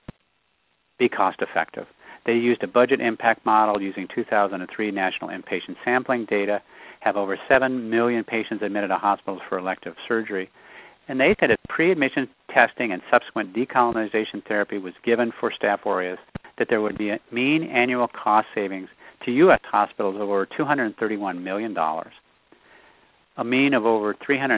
be cost-effective. They used a budget impact model using 2003 national inpatient sampling data, have over 7 million patients admitted to hospitals for elective surgery. And they said if pre-admission testing and subsequent decolonization therapy was given for Staph aureus, that there would be a mean annual cost savings to U.S. hospitals of over $231 million. A mean of over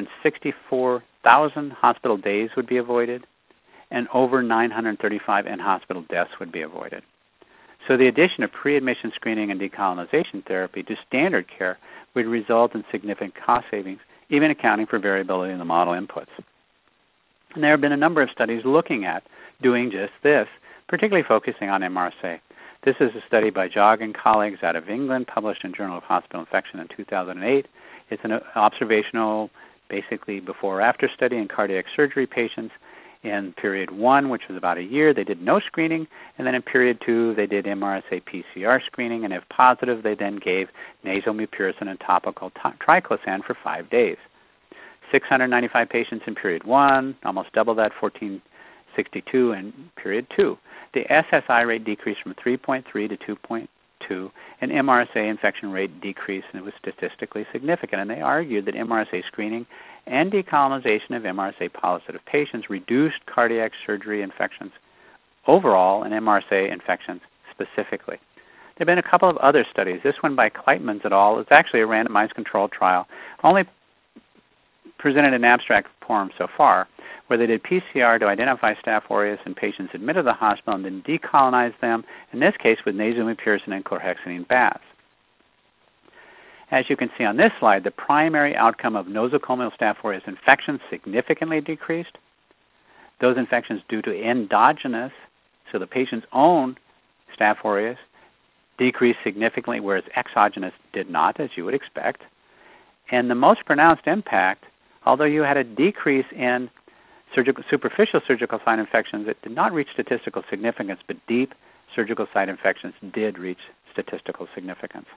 364,000 hospital days would be avoided, and over 935 in-hospital deaths would be avoided. So the addition of pre-admission screening and decolonization therapy to standard care would result in significant cost savings, even accounting for variability in the model inputs. And there have been a number of studies looking at doing just this, particularly focusing on MRSA. This is a study by Jog and colleagues out of England, published in Journal of Hospital Infection in 2008. It's an observational, basically before or after study in cardiac surgery patients. In period 1, which was about a year, they did no screening, and then in period 2, they did MRSA PCR screening, and if positive, they then gave nasal mupirocin and topical triclosan for 5 days. 695 patients in period 1, almost double that, 1,462 in period 2. The SSI rate decreased from 3.3 to 2.2, and MRSA infection rate decreased, and it was statistically significant. And they argued that MRSA screening and decolonization of MRSA-positive patients reduced cardiac surgery infections overall and MRSA infections specifically. There have been a couple of other studies. This one by Kleitmans et al. Is actually a randomized controlled trial, only presented in abstract form so far, where they did PCR to identify Staph aureus in patients admitted to the hospital and then decolonized them, in this case with nasal mupirocin and chlorhexidine baths. As you can see on this slide, the primary outcome of nosocomial Staph aureus infections significantly decreased. Those infections due to endogenous, so the patient's own Staph aureus, decreased significantly, whereas exogenous did not, as you would expect. And the most pronounced impact, although you had a decrease in superficial surgical site infections, it did not reach statistical significance, but deep surgical site infections did reach statistical significance.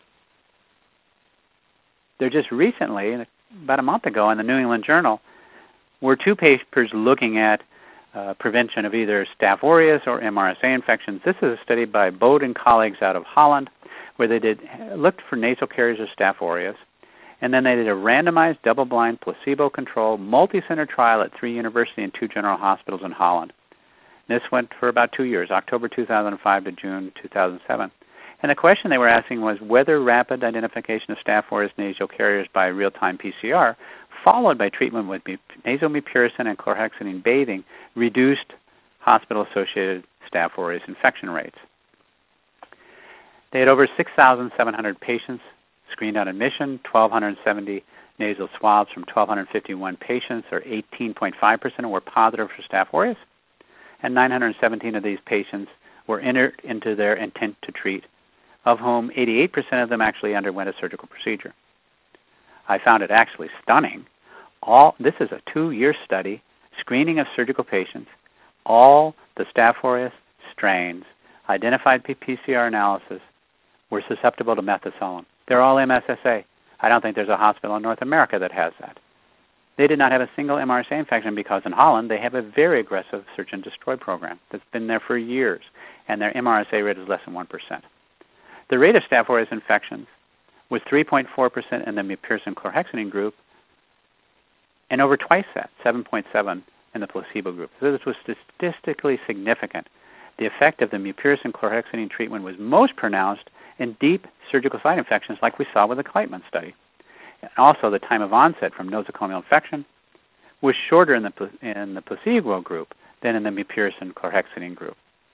There just recently, about a month ago in the New England Journal, were 2 papers looking at prevention of either Staph aureus or MRSA infections. This is a study by Bode and colleagues out of Holland, where they looked for nasal carriers of Staph aureus, and then they did a randomized, double-blind, placebo-controlled, multi-center trial at 3 universities and 2 general hospitals in Holland. This went for about 2 years, October 2005 to June 2007. And the question they were asking was whether rapid identification of Staph aureus nasal carriers by real-time PCR, followed by treatment with nasal mupirocin and chlorhexidine bathing, reduced hospital-associated Staph aureus infection rates. They had over 6,700 patients screened on admission, 1,270 nasal swabs from 1,251 patients, or 18.5% were positive for Staph aureus, and 917 of these patients were entered into their intent to treat, of whom 88% of them actually underwent a surgical procedure. I found it actually stunning. This is a 2-year study, screening of surgical patients. All the Staph aureus strains identified by PCR analysis were susceptible to methicillin. They're all MSSA. I don't think there's a hospital in North America that has that. They did not have a single MRSA infection because in Holland they have a very aggressive search and destroy program that's been there for years, and their MRSA rate is less than 1%. The rate of Staph aureus infections was 3.4% in the mupirocin chlorhexidine group, and over twice that, 7.7 in the placebo group. So this was statistically significant. The effect of the mupirocin chlorhexidine treatment was most pronounced in deep surgical site infections like we saw with the Kleitmans study. And also the time of onset from nosocomial infection was shorter in the placebo group than in the mupirocin chlorhexidine group.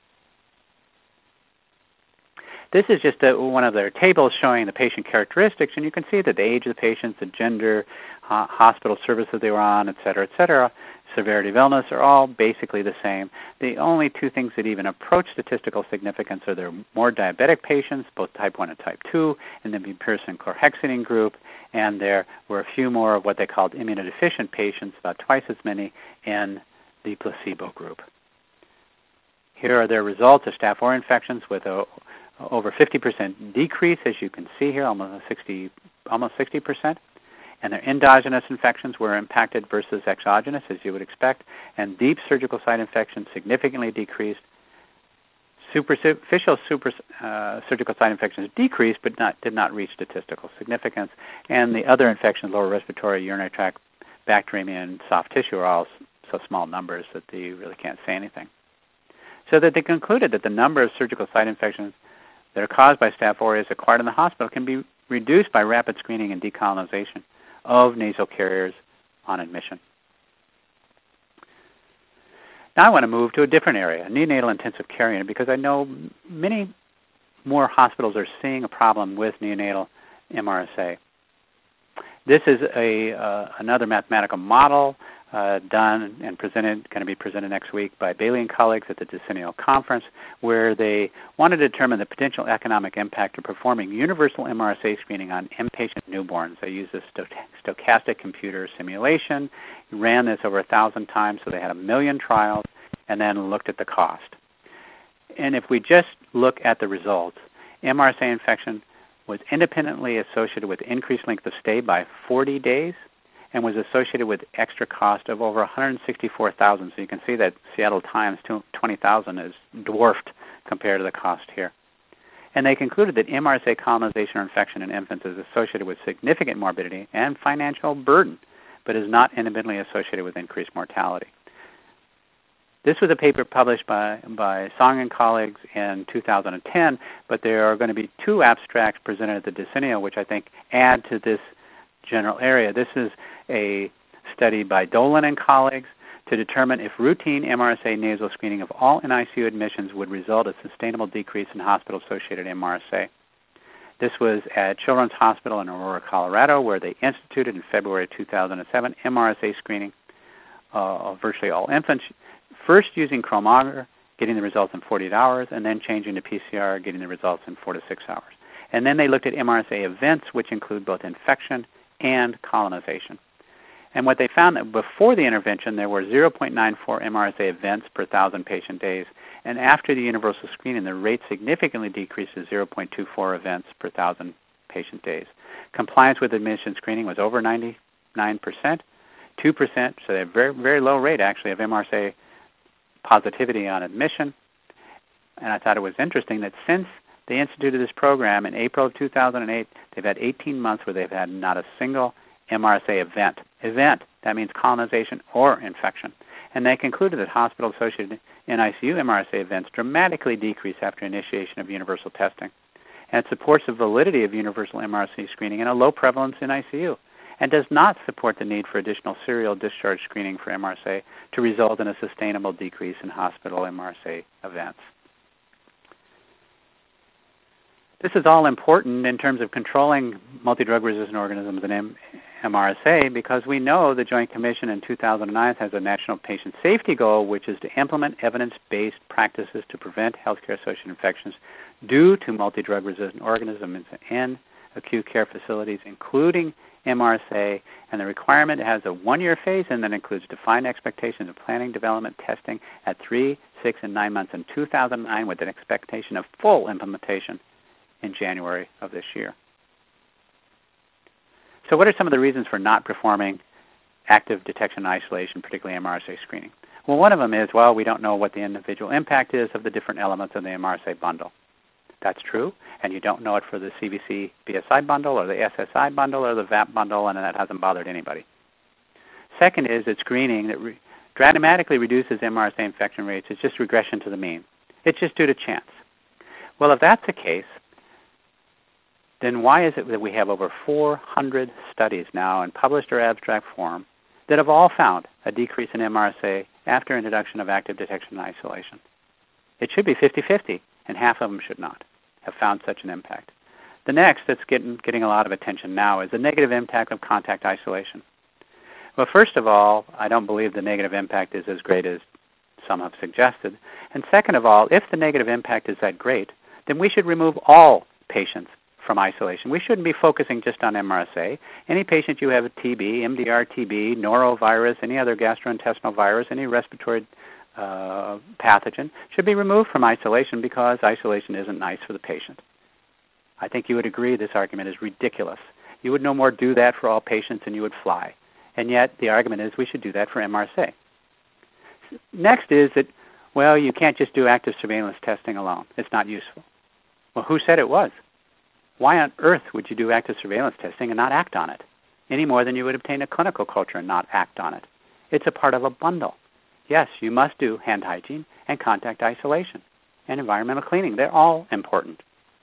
This is just one of their tables showing the patient characteristics, and you can see that the age of the patients, the gender, hospital services they were on, et cetera, severity of illness are all basically the same. The only 2 things that even approach statistical significance are there are more diabetic patients, both type 1 and type 2, in the mupirocin chlorhexidine group, and there were a few more of what they called immunodeficient patients, about twice as many in the placebo group. Here are their results of Staph aureus infections with over 50% decrease, as you can see here, almost 60%. And their endogenous infections were impacted versus exogenous, as you would expect, and deep surgical site infections significantly decreased. Superficial surgical site infections decreased, but did not reach statistical significance. And the other infections, lower respiratory, urinary tract, bacteremia, and soft tissue, are all so small numbers that you really can't say anything. So that they concluded that the number of surgical site infections that are caused by Staph aureus acquired in the hospital can be reduced by rapid screening and decolonization of nasal carriers on admission. Now I want to move to a different area, neonatal intensive care unit, because I know many more hospitals are seeing a problem with neonatal MRSA. This is another mathematical model done and presented, going to be presented next week by Bailey and colleagues at the Decennial Conference, where they wanted to determine the potential economic impact of performing universal MRSA screening on inpatient newborns. They used a stochastic computer simulation, ran this over 1,000 times, so they had 1 million trials, and then looked at the cost. And if we just look at the results, MRSA infection was independently associated with increased length of stay by 40 days, and was associated with extra cost of over $164,000. So you can see that Seattle Times 20,000 is dwarfed compared to the cost here. And they concluded that MRSA colonization or infection in infants is associated with significant morbidity and financial burden, but is not independently associated with increased mortality. This was a paper published by Song and colleagues in 2010, but there are going to be 2 abstracts presented at the Decennial, which I think add to this general area. This is a study by Dolan and colleagues to determine if routine MRSA nasal screening of all NICU admissions would result in a sustainable decrease in hospital-associated MRSA. This was at Children's Hospital in Aurora, Colorado, where they instituted in February 2007 MRSA screening of virtually all infants, first using chromometer, getting the results in 48 hours, and then changing to PCR, getting the results in 4 to 6 hours. And then they looked at MRSA events, which include both infection and colonization. And what they found that before the intervention, there were 0.94 MRSA events per 1,000 patient days, and after the universal screening, the rate significantly decreased to 0.24 events per 1,000 patient days. Compliance with admission screening was over 99%, 2%, so they have very, very low rate actually of MRSA positivity on admission. And I thought it was interesting that since they instituted this program in April of 2008, they've had 18 months where they've had not a single MRSA event. Event, that means colonization or infection. And they concluded that hospital-associated NICU MRSA events dramatically decrease after initiation of universal testing. And it supports the validity of universal MRSA screening in a low prevalence NICU, and does not support the need for additional serial discharge screening for MRSA to result in a sustainable decrease in hospital MRSA events. This is all important in terms of controlling multi-drug resistant organisms and MRSA, because we know the Joint Commission in 2009 has a national patient safety goal, which is to implement evidence-based practices to prevent healthcare-associated infections due to multi-drug resistant organisms in acute care facilities, including MRSA, and the requirement has a 1-year phase and that includes defined expectations of planning, development, testing at 3, 6, and 9 months in 2009 with an expectation of full implementation in January of this year. So what are some of the reasons for not performing active detection and isolation, particularly MRSA screening? Well, one of them is, we don't know what the individual impact is of the different elements of the MRSA bundle. That's true, and you don't know it for the CVC BSI bundle or the SSI bundle or the VAP bundle, and that hasn't bothered anybody. Second is that screening that dramatically reduces MRSA infection rates is just regression to the mean. It's just due to chance. Well, if that's the case, then why is it that we have over 400 studies now in published or abstract form that have all found a decrease in MRSA after introduction of active detection and isolation? It should be 50-50, and half of them should not have found such an impact. The next that's getting a lot of attention now is the negative impact of contact isolation. Well, first of all, I don't believe the negative impact is as great as some have suggested. And second of all, if the negative impact is that great, then we should remove all patients from isolation. We shouldn't be focusing just on MRSA. Any patient you have a TB, MDR TB, norovirus, any other gastrointestinal virus, any respiratory pathogen should be removed from isolation because isolation isn't nice for the patient. I think you would agree this argument is ridiculous. You would no more do that for all patients than you would fly. And yet the argument is we should do that for MRSA. Next is that, you can't just do active surveillance testing alone. It's not useful. Well, who said it was? Why on earth would you do active surveillance testing and not act on it, any more than you would obtain a clinical culture and not act on it? It's a part of a bundle. Yes, you must do hand hygiene and contact isolation and environmental cleaning. They're all important.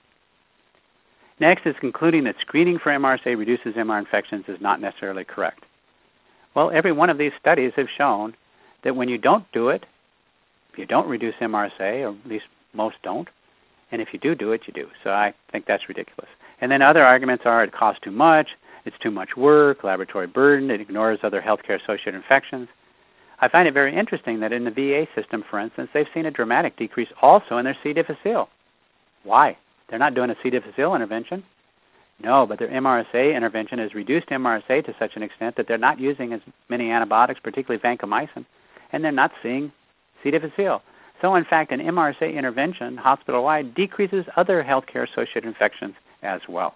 Next is concluding that screening for MRSA reduces MR infections is not necessarily correct. Well, every one of these studies have shown that when you don't do it, you don't reduce MRSA, or at least most don't. And if you do it, you do. So I think that's ridiculous. And then other arguments are it costs too much, It's too much work, laboratory burden, it ignores other healthcare-associated infections. I find it very interesting that in the VA system, for instance, they've seen a dramatic decrease also in their C. difficile. Why? They're not doing a C. difficile intervention. No, but their MRSA intervention has reduced MRSA to such an extent that they're not using as many antibiotics, particularly vancomycin, and they're not seeing C. difficile. So, in fact, an MRSA intervention hospital-wide decreases other healthcare-associated infections as well.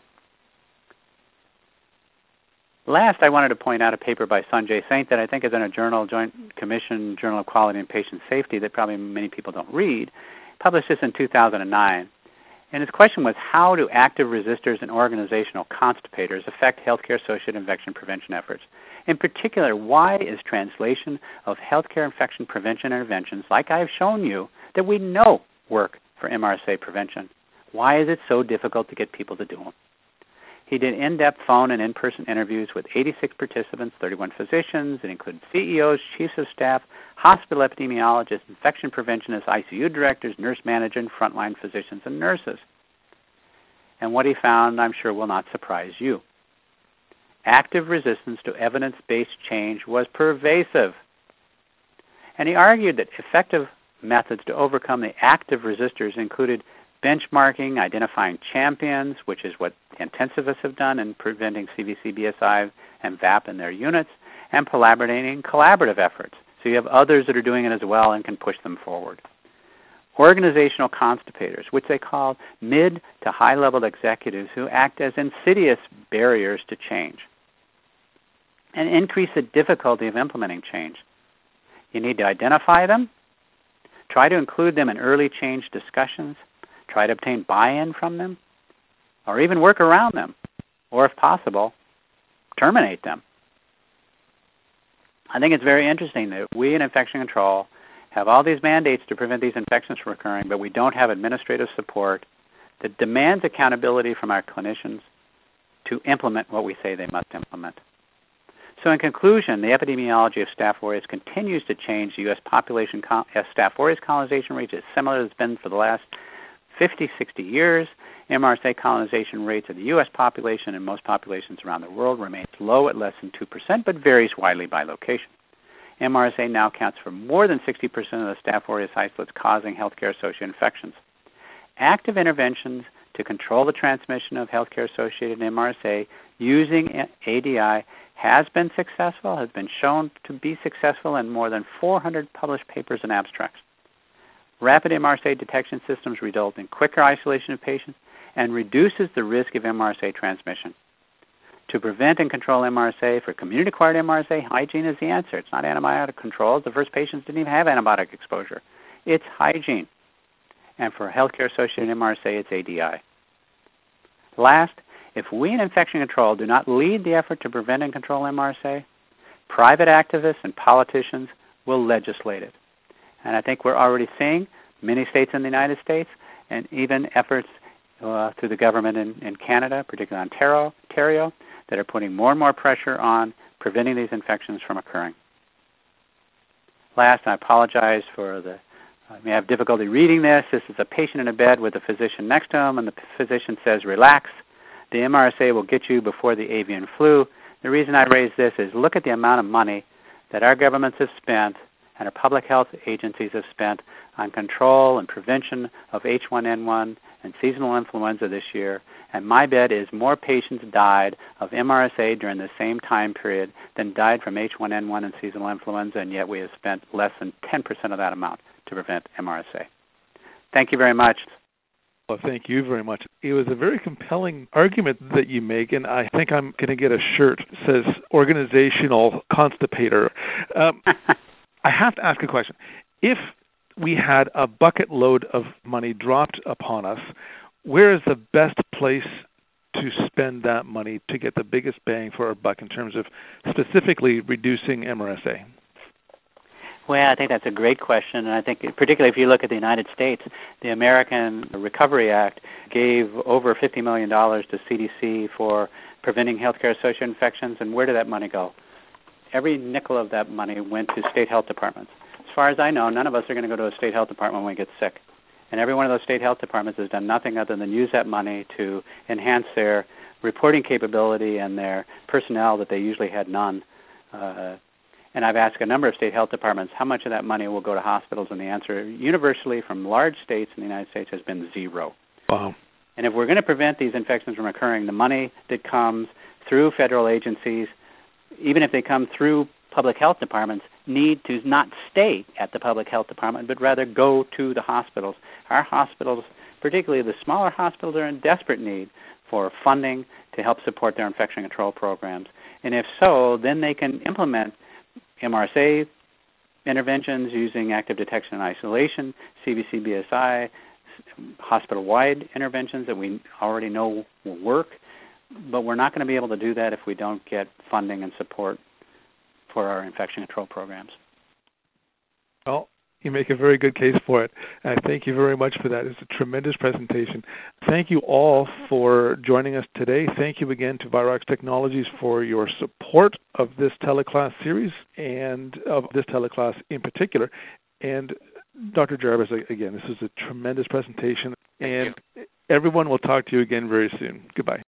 Last, I wanted to point out a paper by Sanjay Saint that I think is in a journal, Joint Commission Journal of Quality and Patient Safety, that probably many people don't read. Published this in 2009. And his question was, how do active resistors and organizational constipators affect healthcare-associated infection prevention efforts? In particular, why is translation of healthcare infection prevention interventions, like I've shown you, that we know work for MRSA prevention, why is it so difficult to get people to do them? He did in-depth phone and in-person interviews with 86 participants, 31 physicians. It included CEOs, chiefs of staff, hospital epidemiologists, infection preventionists, ICU directors, nurse managers, and frontline physicians and nurses. And what he found, I'm sure, will not surprise you. Active resistance to evidence-based change was pervasive. And he argued that effective methods to overcome the active resistors included benchmarking, identifying champions, which is what intensivists have done in preventing CVC, BSI, and VAP in their units, and collaborating collaborative efforts. So you have others that are doing it as well and can push them forward. Organizational constipators, which they call mid to high-level executives who act as insidious barriers to change and increase the difficulty of implementing change. You need to identify them, try to include them in early change discussions, try to obtain buy-in from them, or even work around them, or if possible, terminate them. I think it's very interesting that we in infection control have all these mandates to prevent these infections from occurring, but we don't have administrative support that demands accountability from our clinicians to implement what we say they must implement. So in conclusion, the epidemiology of Staph aureus continues to change the U.S. population. Staph aureus colonization rates is similar as it's been for the last 50, 60 years. MRSA colonization rates of the U.S. population and most populations around the world remains low at less than 2%, but varies widely by location. MRSA now accounts for more than 60% of the Staph aureus isolates causing healthcare-associated infections. Active interventions to control the transmission of healthcare-associated MRSA using ADI has been successful, has been shown to be successful in more than 400 published papers and abstracts. Rapid MRSA detection systems result in quicker isolation of patients and reduces the risk of MRSA transmission. To prevent and control MRSA, for community-acquired MRSA, hygiene is the answer. It's not antibiotic control. The first patients didn't even have antibiotic exposure. It's hygiene. And for healthcare-associated MRSA, it's ADI. Last, if we in infection control do not lead the effort to prevent and control MRSA, private activists and politicians will legislate it. And I think we're already seeing many states in the United States and even efforts through the government in Canada, particularly Ontario, that are putting more and more pressure on preventing these infections from occurring. Last, I apologize for I may have difficulty reading this. This is a patient in a bed with a physician next to him, and the physician says, "Relax. The MRSA will get you before the avian flu." The reason I raise this is look at the amount of money that our governments have spent and our public health agencies have spent on control and prevention of H1N1 and seasonal influenza this year, and my bet is more patients died of MRSA during the same time period than died from H1N1 and seasonal influenza, and yet we have spent less than 10% of that amount to prevent MRSA. Thank you very much. Well, thank you very much. It was a very compelling argument that you make, and I think I'm going to get a shirt that says organizational constipator. I have to ask a question. If we had a bucket load of money dropped upon us, where is the best place to spend that money to get the biggest bang for our buck in terms of specifically reducing MRSA? Well, I think that's a great question, and I think particularly if you look at the United States, the American Recovery Act gave over $50 million to CDC for preventing healthcare-associated infections, and where did that money go? Every nickel of that money went to state health departments. As far as I know, none of us are going to go to a state health department when we get sick. And every one of those state health departments has done nothing other than use that money to enhance their reporting capability and their personnel that they usually had none. And I've asked a number of state health departments how much of that money will go to hospitals, and the answer universally from large states in the United States has been zero. Wow. And if we're going to prevent these infections from occurring, the money that comes through federal agencies, even if they come through public health departments, need to not stay at the public health department, but rather go to the hospitals. Our hospitals, particularly the smaller hospitals, are in desperate need for funding to help support their infection control programs. And if so, then they can implement MRSA interventions using active detection and isolation, CBC BSI, hospital-wide interventions that we already know will work. But we're not going to be able to do that if we don't get funding and support for our infection control programs. Well, you make a very good case for it. Thank you very much for that. It's a tremendous presentation. Thank you all for joining us today. Thank you again to Virox Technologies for your support of this teleclass series and of this teleclass in particular. And Dr. Jarvis, again, this is a tremendous presentation. And everyone will talk to you again very soon. Goodbye.